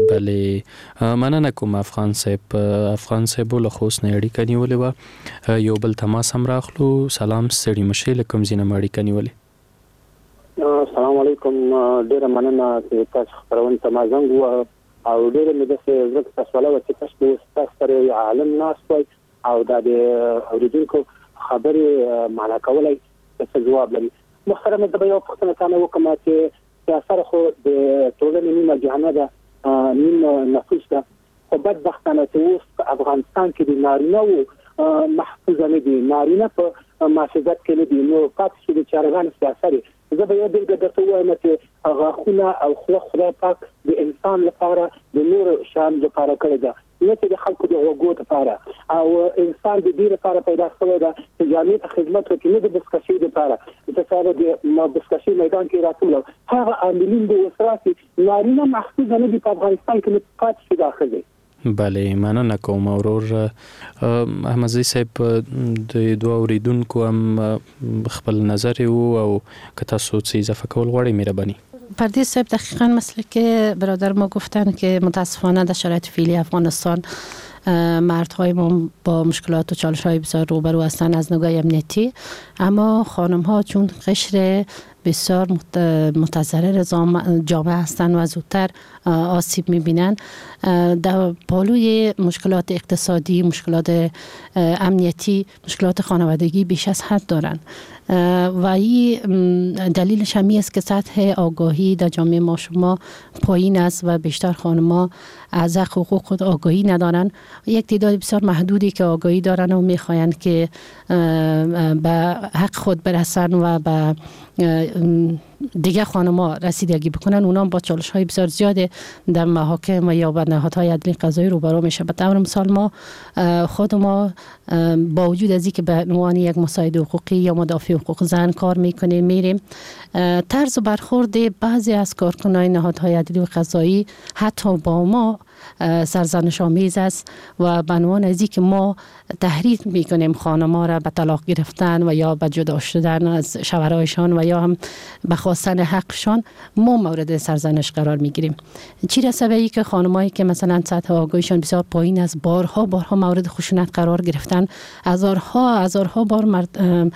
بله مننه کوم افغان صاحب. افغان صاحب له خوست نه اړیکه نیولې وه، یو بل تماس هم راخلو. سلام ستړي مشي له کوم ځای نه اړیکه نیولې؟ السلام علیکم. ډیره مننه چې تاسو خبرونه ته ما زنګ و او ډیره مې د څه زړه تاسو ولا چې تاسو تاسو سره عالم ناس وای او دا د اوریدونکو خبرې معنا کولای څه جواب لري. محترم د یو پښتنه کانه وکم چې اثر خو د ټولنې نیمه جهان ده، نیمه نفوس ده. خو بدبختانه چې اوس افغانستان کې د نارینه محفوظ نه دي، نارینه په معاشرت کې نه دي. نو پاتې شي د چارغان سیاسي. زه به یو دغه درته وایم چې غاښونه او خو خدای پاک د انسان لپاره د نور شان لپاره کړی ده، نه چې د خلکو د وګړو لپاره. او انسان د دې لپاره پیدا شوی ده چې جامع ته خدمت وکړي، نه د بسکشي لپاره. چې سره د بسکشي میدان کې راټول هغه عاملین د وسراتي نارینه محفوظ نه دي په افغانستان کې، نه پاتې شي داخلي. بله مننه کوم ورور احمدزی صاحب. د دوه اوریدونکو هم خپل نظر وو او که تاسو څه اضافه کول غواړئ مهربانی. پردیس صاحب دقیقاً مثل که برادر ما گفتن که متاسفانه در شرایط فعلی افغانستان مردهای ما با مشکلات و چالش های بسیار روبرو هستند از نگاه امنیتی، اما خانم ها چون قشر بسیار متضرر جامعه هستند و زودتر آسیب میبینند، در پالوی مشکلات اقتصادی، مشکلات امنیتی، مشکلات خانوادگی بیش از حد دارند و این دلیلش همی است که سطح آگاهی در جامعه ما شما پایین است و بیشتر خانم‌ها از حقوق خود آگاهی ندارن. یک تعداد بسیار محدودی که آگاهی دارن و میخواین که به حق خود برسن و به دیگه خانم‌ها رسیدگی بکنن، اونا با چالش های بسیار زیاد در محاکم و یا به نهادهای عدلی قضایی روبرو میشه. به طور مثال ما خود ما با وجود از اینکه به عنوان یک مساعد حقوقی یا مدافع حقوق زن کار میکنیم، میریم طرز برخورد بعضی از کارکنان نهادهای عدلی و قضایی حتی با ما سرزنش آمیز است و به عنوان از اینکه ما تحریک میکنیم خانم‌ها را به طلاق گرفتن و یا به جدا شدن از شوهرایشان و یا هم به خواستن حقشان ما مورد سرزنش قرار میگیریم. چی رسه به اینکه خانمایی که مثلا سطح آگاهیشان بسیار پایین است بارها بارها مورد خشونت قرار گرفتن، هزارها هزارها بار مرد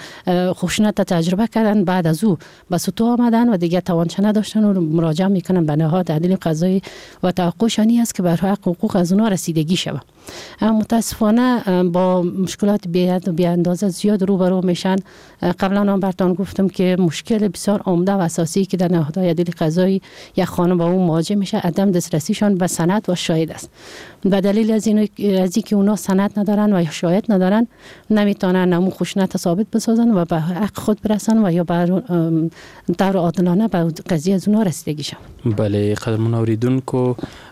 خشونت تجربه کردن، بعد از او به سطوح آمدن و دیگه توانچه نداشتن و مراجعه میکنن به نهاد عدلی قضایی و توقعشانی است که بر حق حقوق از اونها رسیدگی شود. اما متاسفانه با مشکلات بی‌حد و بی‌اندازه زیاد روبرو میشن. قبلا هم براتون گفتم که مشکل بسیار عمده و اساسی که در نهادهای عدلی قضایی یک خانم با اون مواجه میشه عدم دسترسیشان به سند و شاهد است. به دلیل از اینو از اینکه اونا سند ندارن و شاهد ندارن نمیتونن نمو خشونت ثابت بسازن و به حق خود برسن و یا به طور عادلانه به قضیه از اونها رسیدگی شود. بله قدرمن اوریدونکو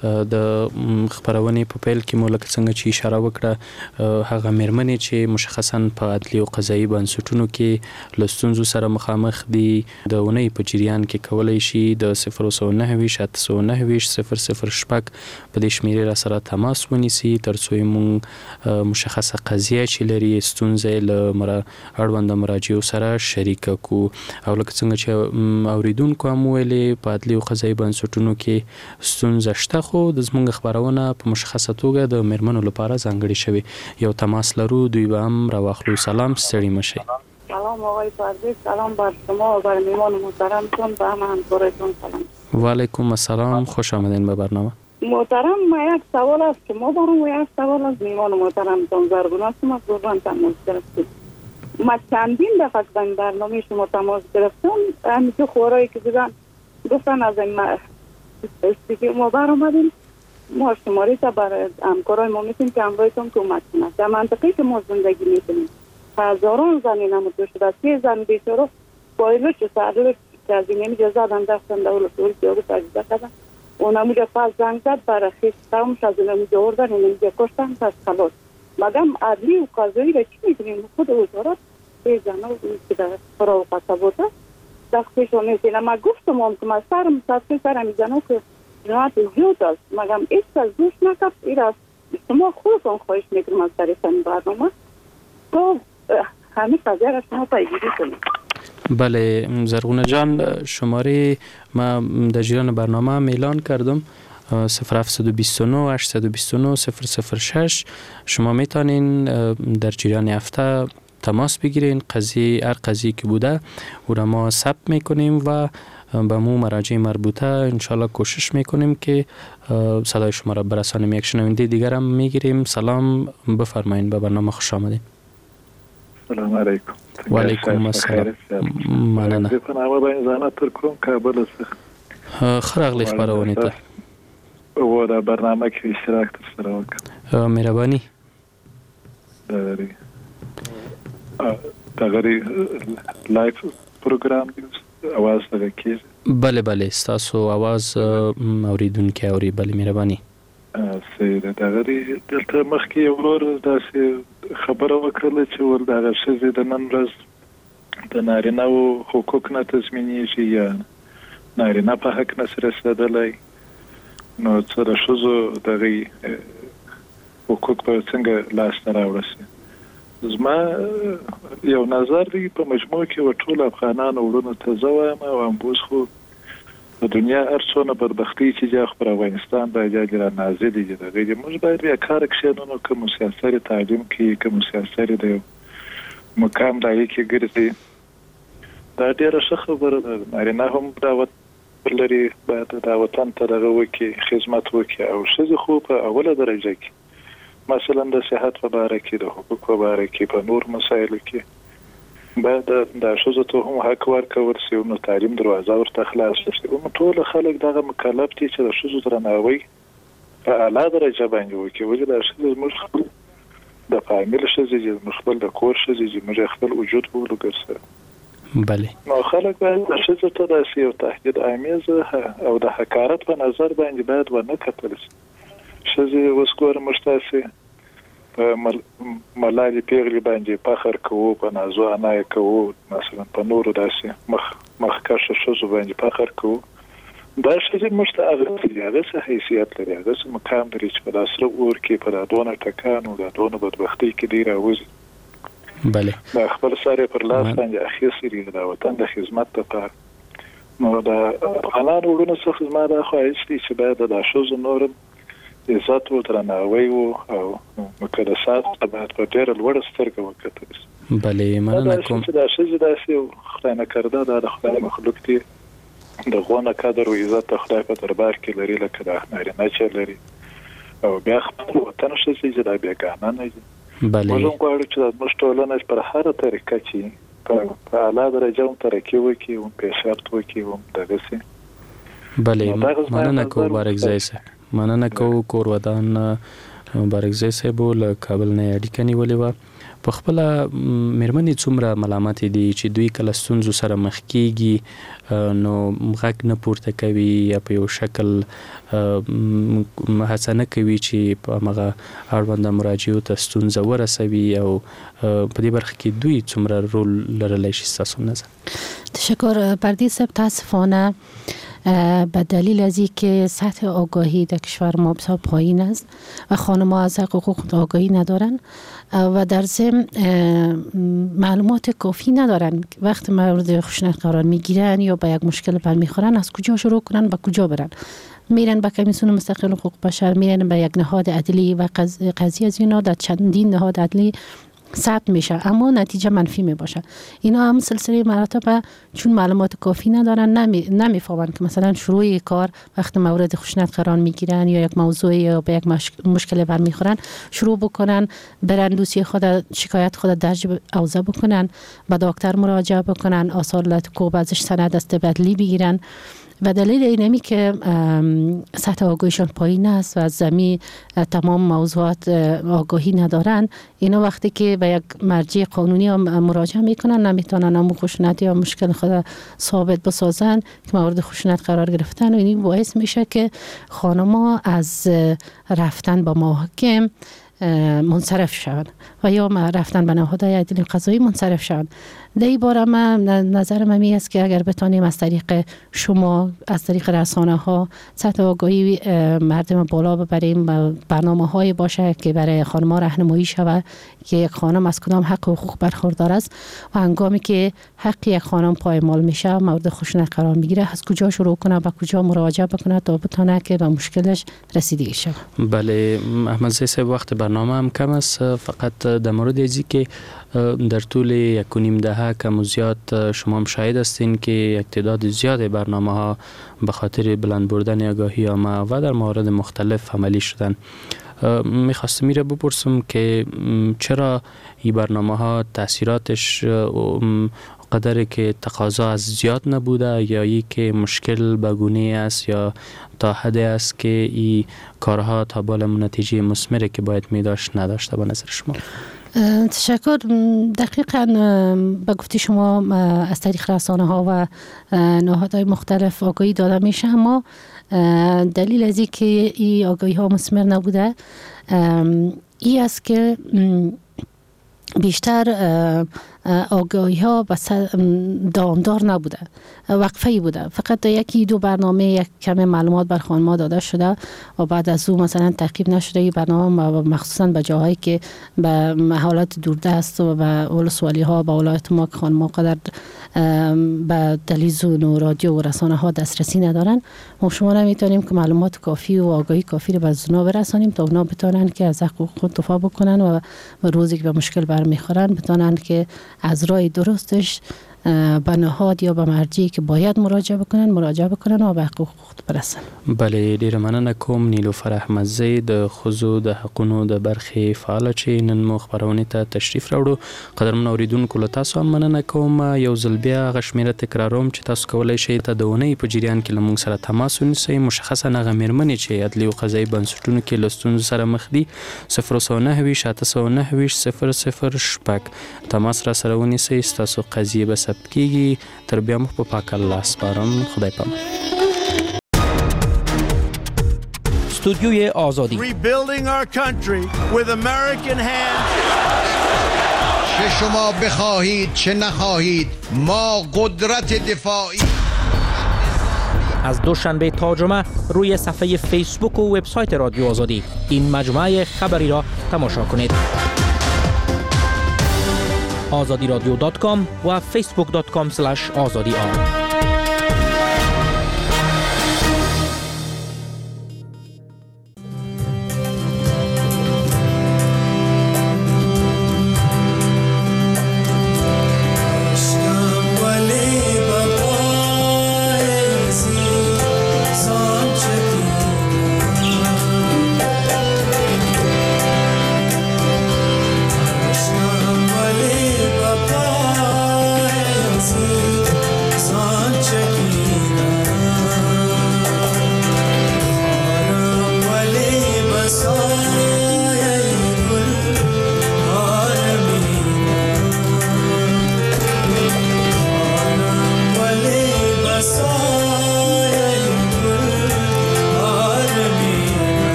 د خبرونه په پیل کې مو لکه څنګه چې اشاره وکړه هغه مېرمنې چې مشخصا په عدلي او قضایي بنسټونو کې لستونزو سره مخامخ دي د ونې په جریان کې کولای شي د صفر او نه ویش اتو نه ویش صفر صفر شپږ په دې شمیرې را سره تماس ونیسي ترڅو موږ مشخصه قضیه چې لري ستونزې له مر اړوند مراجعو سره شریک کو او لکه څنګه چې اوریدونکو هم ویلي په عدلي او قضایي بنسټونو کې ستونزه شته خو د زمونږ خبرونه په مشخصه توګه د مېرمنو لپاره ځانګړي شوی. یو تماس لرو دوی به هم راواخلو. سلام ستړي مشي. سلام آقای پردیس، سلام بر شما و بر میهمان محترمتون و همه همکارتون سلام. و علیکم السلام، خوش آمدین به برنامه. محترم ما یک سوال است که ما دارم و یک سوال از میهمان محترمتون زرگونه شما قربان تماس گرفتیم. ما چندین دفعه در برنامه شما تماس گرفتم همیشه خورایی که دیدن گفتن از این استیکی ما برآمدیم ما شماری تا برای همکارای ما میتونیم که همراهتون کمک کنند. در منطقه که ما زندگی میکنیم هزاران زنی نموده شده، سی زن بیچاره با ایلوچ سعدو که از این نمیجا زدن دستن دولت دوری دیارو تجزیه کردن و نموجه پس زنگ زد برای خیش تاومش از نمیجا اردن و نمیجا کشتن پس خلاص. مگم عدلی و قضایی را چی میکنیم؟ خود وزارت سی زن ها که در فرا و قصباته دستشون نیستین. ما گفتم هم که ما سرم سطحی سرم میزنم که جنات زیاد است مگم ایست از دوش نکرد. این از شما خودتون خواهش میکنم از طریق این برنامه تا همین قضیه را شما پیگیری کنید. بله زرغونه جان، شماره ما در جریان برنامه هم اعلان کردم، صفر هفت دو نه هشت دو نه صفر صفر شش. شما میتونین در جریان هفته تماس بگیرین. قضیه هر قضیه که بوده او را ما ثبت میکنیم و به مو مراجع مربوطه انشالله کوشش میکنیم که صدای شما را برسانیم. یک شنونده دیگر هم میگیریم. سلام، بفرمایین، به برنامه خوش آمدید. سلام علیکم. و علیکم السلام. مننه. بپنامه با این زحمت تر کنم کابل است. خرق لیف برای تا و در برنامه که اشتراک در سر وکن مهربانی داری دغری لایف پروگرام आवाज لګی کیږي. بله بله ستاسو आवाज اوریدونکو اوري. بله مهرباني. سیده دغری دلته مخکې یو ورور داسې خبره وکړه چې ول دغه ښځې د نن ورځ د نارینه‌و حقوق نه تضمینېږي یا نارینه په حق نه رسېدلی، نو څه د ښځو دغه حقوق به څنګه لاسته راوړي. زما یو نظر دی په مجموع کې و ټول افغانانو وړونو ته زه وایم او امبوس خو د دنیا هر څونه بدبختي چې جا خو پر افغانستان باندې را نازلې دي. دغه موږ باید بیا کار کښېنو، کوم سیاسي تعلیم کې کوم سیاسي د مقام دای کې ګرځي. دا ډیره ښه خبره ده. نارینه هم دعوت لري، باید د وطن ته دغه وکړي، خدمت وکړي. او ښځې خو په اوله درجه کې مثلا د صحت په باره کې، د حقوق په باره کې، په نور مسایلو کې باید د ښځو ته هم حق ورکول شي، نو تعلیم دروازه ورته خلاص شي. نو ټول خلک دغه مکلف دي چې د ښځو درناوی په اعلی درجه باندې وکړي. ولې د ښځو زموږ خپل د فامیل ښځې دي، زموږ خپل د کور ښځې دي، موږ خپل وجود بولو ګرځو. بله نو خلک باید د ښځو ته داسې یو تهدید آمیز او د حقارت په نظر باندې باید ونه کتل شي. ښځې اوس ګوره موږ تاسې په ملالې پیغلې باندې فخر کوو، په نازو عنایه کوو، مثلا په نورو داسې مخ مخکشه ښځو باندې فخر کوو. دا ښځې موږ ته هغه دي، هغه څه حیثیت لري، هغه څه مقام لري چې په دا سره اور کې په دا دونه ټکانو دا دونه بدبختۍ کې دی راوځي. بله دا خپل سر پر لاس باندې اخیستي دي د وطن د خدمت لپاره. نو د افغانانو وړونو څخه زما دا خواهش دی چې باید د ښځو نورم عزت و درناوی و او مقدسات باید په ډېره لوړه سترګه وکتل شي. بله مننه کوم. دا ښځې داسې خدای نه کرده دا د خدای مخلوق دي، د غونه قدر و عزت د خدای په دربار کې لري لکه د نارینه چې لري. او بیا خپل وطن ښځې چې دا بېګانه نه دي. بله موږ هم غواړو چې زموږ ټولنه پر هره طریقه چې په اعلی درجه هم ترقي وکړي، هم پیشرفت وکړي، هم دغسې. بله مننه کوم بارکزی صاحب، مننه کوم کور ودان بارکزی صاحب له کابل نه اړیکه نیولې وه. په خپله مېرمنې څومره ملامت دي چې دوی کله ستونزو سره مخ کېږي نو غږ نه پورته کوي یا په یو شکل هڅه نه کوي چې په همغه اړونده مراجعو ته ستونزه ورسوي، او په دې برخه کې دوی څومره رول لرلی شي ستاسو نظر؟ تشکر پردیس صاحب. تاسفانه به دلیل از اینکه سطح آگاهی در کشور ما بسیار پایین است و خانم‌ها از حقوق آگاهی ندارن و در ضمن معلومات کافی ندارن، وقتی مورد خشونت قرار میگیرن یا به یک مشکل برمیخورن از کجا شروع کنن به کجا برن. میرن به کمیسیون مستقل حقوق بشر، میرن به یک نهاد عدلی و قضیه از اینا در چندین نهاد عدلی ثبت میشه اما نتیجه منفی می باشه. اینا هم سلسله مراتب چون معلومات کافی ندارن نمی نمیفهمن که مثلا شروع کار وقتی مورد خشونت قرار میگیرن یا یک موضوع یا به یک مشکل برمیخورن شروع بکنن، برن دوسیه خود شکایت خود درج اوضاع بکنن، به دکتر مراجعه بکنن، آثار حقوق ازش سند دسته‌بدلی بگیرن. و دلیل اینمی که سطح آگاهیشان پایین است و از زمین تمام موضوعات آگاهی ندارن، اینا وقتی که به یک مرجع قانونی مراجعه میکنن نمیتونن هم خشونت یا مشکل خود ثابت بسازن که مورد خشونت قرار گرفتن و این باعث میشه که خانم‌ها از رفتن با محاکم منصرف شوند و یا رفتن به نهادهای عدلی قضایی منصرف شوند. در این باره من نظر من می است که اگر بتانیم از طریق شما، از طریق رسانه ها سطح آگاهی مردم بالا ببریم، برنامه های باشه که برای خانم‌ها راهنمایی شود که یک خانم از کدام حق و حقوق برخوردار است و هنگامی که حق یک خانم پایمال میشه، مورد خشونت قرار میگیره، از کجا شروع کنه، به کجا مراجعه بکنه تا بتونه که به مشکلش رسیدگی شود. بله احمدزی صاحب، وقت برنامه هم کم است، فقط در مورد ازی که در طول یک و نیم دهه کم و زیاد شما هم شاهد هستین که یک تعداد زیاد برنامه ها به خاطر بلند بردن آگاهی عامه و در موارد مختلف عملی شدن. میخواستم میره بپرسم که چرا این برنامه ها تاثیراتش قدری که تقاضا از زیاد نبوده یا ای که مشکل بگونه است یا تا حد است که این کارها تا بالا نتیجه مثمری که باید می داشت نداشته به نظر شما؟ تشکر. دقیقاً به گفته شما از طریق رسانه ها و نهادهای مختلف آگاهی داده میشه، اما دلیل از این که این آگاهی ها مثمر نبوده این است که بیشتر آگاهی ها دامدار نبوده، وقفه‌ای بوده. فقط یکی دو برنامه یک کم معلومات بر خانم‌ها داده شده و بعد از او مثلا تعقیب نشده. این برنامه مخصوصا به جاهایی که به حالات دوردست و به ولسوالی ها به ولایت ما که خانم‌ها قدر به تلویزیون و رادیو و رسانه ها دسترسی ندارن، ما شما نمیتونیم که معلومات کافی و آگاهی کافی رو به اونا برسانیم تا اونا بتونن که از حقوق خود دفاع بکنن و روزی که به مشکل برمیخورن بتونن که از راه درستش به نهاد یا به مرجعی که باید مراجعه بکنن مراجعه بکنن و به حقوق خود برسن. بله، ډیره مننه کوم نیلوفر احمدزی د ښځو د حقونو د برخې فعاله چې نن مو خپرونې ته تشریف راوړو. قدرمن اوریدونکو له تاسو هم مننه کوم. یو ځل بیا هغه شمیره تکراروم چې تاسو کولی شئ ته د اونۍ په جریان کې له موږ سره تماس ونیسئ، مشخصا هغه میرمنې چې عدلي او قضایي بنسټونو کې له ستونزو سره مخ دي. صفر سوه نهه ویشت اته سوه نهه ویشت صفر صفر شپږ تماس را سره ونیسئ، ستاسو قضیې به ثبت کیږي. تر بیا مو په پاک الله سپارم. خدای پامان. استودیوی آزادی. Rebuilding our country with American hands. چه شما بخواهید چه نخواهید ما قدرت دفاعی. از دوشنبه تا جمعه روی صفحه فیسبوک و وبسایت رادیو آزادی این مجموعه خبری را تماشا کنید. آزادی رادیو دات کام و فیسبوک دات کام سلش آزادی آر.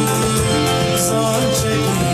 سال چگونه